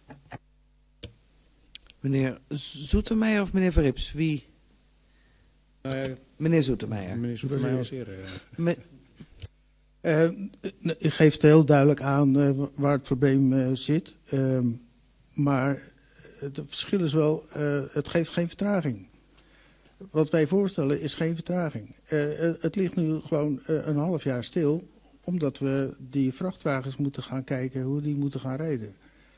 Meneer Zoetermeijer of meneer Verrips? Wie? Meneer Zoetermeijer. Meneer Zoetermeijer was eerder. Ik geef het heel duidelijk aan waar het probleem zit. Maar het verschil is wel, het geeft geen vertraging. Wat wij voorstellen is geen vertraging. Het ligt nu gewoon een half jaar stil, omdat we die vrachtwagens moeten gaan kijken hoe die moeten gaan rijden.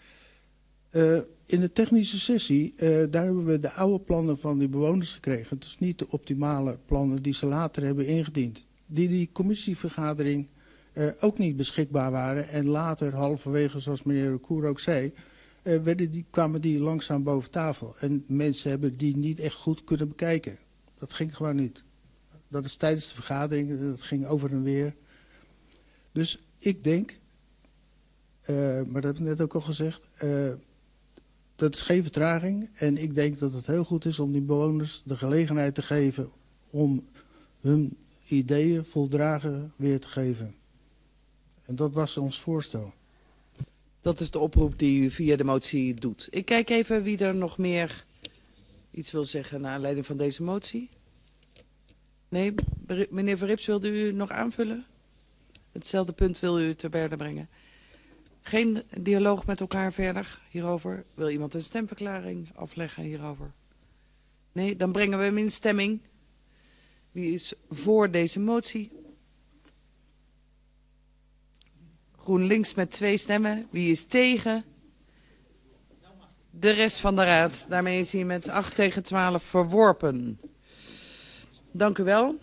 In de technische sessie, daar hebben we de oude plannen van die bewoners gekregen. Dus niet de optimale plannen die ze later hebben ingediend. Die commissievergadering ook niet beschikbaar waren. En later, halverwege, zoals meneer Recour ook zei, kwamen die langzaam boven tafel. En mensen hebben die niet echt goed kunnen bekijken. Dat ging gewoon niet. Dat is tijdens de vergadering, dat ging over en weer. Dus ik denk, maar dat heb ik net ook al gezegd, dat is geen vertraging. En ik denk dat het heel goed is om die bewoners de gelegenheid te geven om hun ideeën voldragen weer te geven. En dat was ons voorstel. Dat is de oproep die u via de motie doet. Ik kijk even wie er nog meer iets wil zeggen naar aanleiding van deze motie. Nee, meneer Verrips, wilde u nog aanvullen? Hetzelfde punt wil u te berde brengen. Geen dialoog met elkaar verder hierover? Wil iemand een stemverklaring afleggen hierover? Nee, dan brengen we hem in stemming. Wie is voor deze motie? GroenLinks met 2 stemmen. Wie is tegen? De rest van de raad. Daarmee is hij met 8 tegen 12 verworpen. Dank u wel.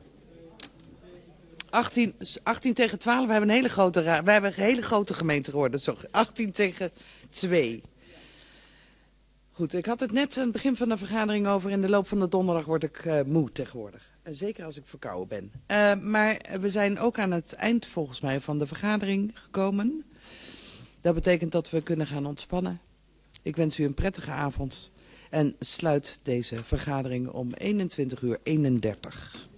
18 tegen 12. We hebben een hele grote raad. We hebben een hele grote gemeente geworden. Zo, 18 tegen 2. Goed, ik had het net aan het begin van de vergadering over. In de loop van de donderdag word ik moe tegenwoordig. Zeker als ik verkouden ben. Maar we zijn ook aan het eind volgens mij van de vergadering gekomen. Dat betekent dat we kunnen gaan ontspannen. Ik wens u een prettige avond. En sluit deze vergadering om 21:31.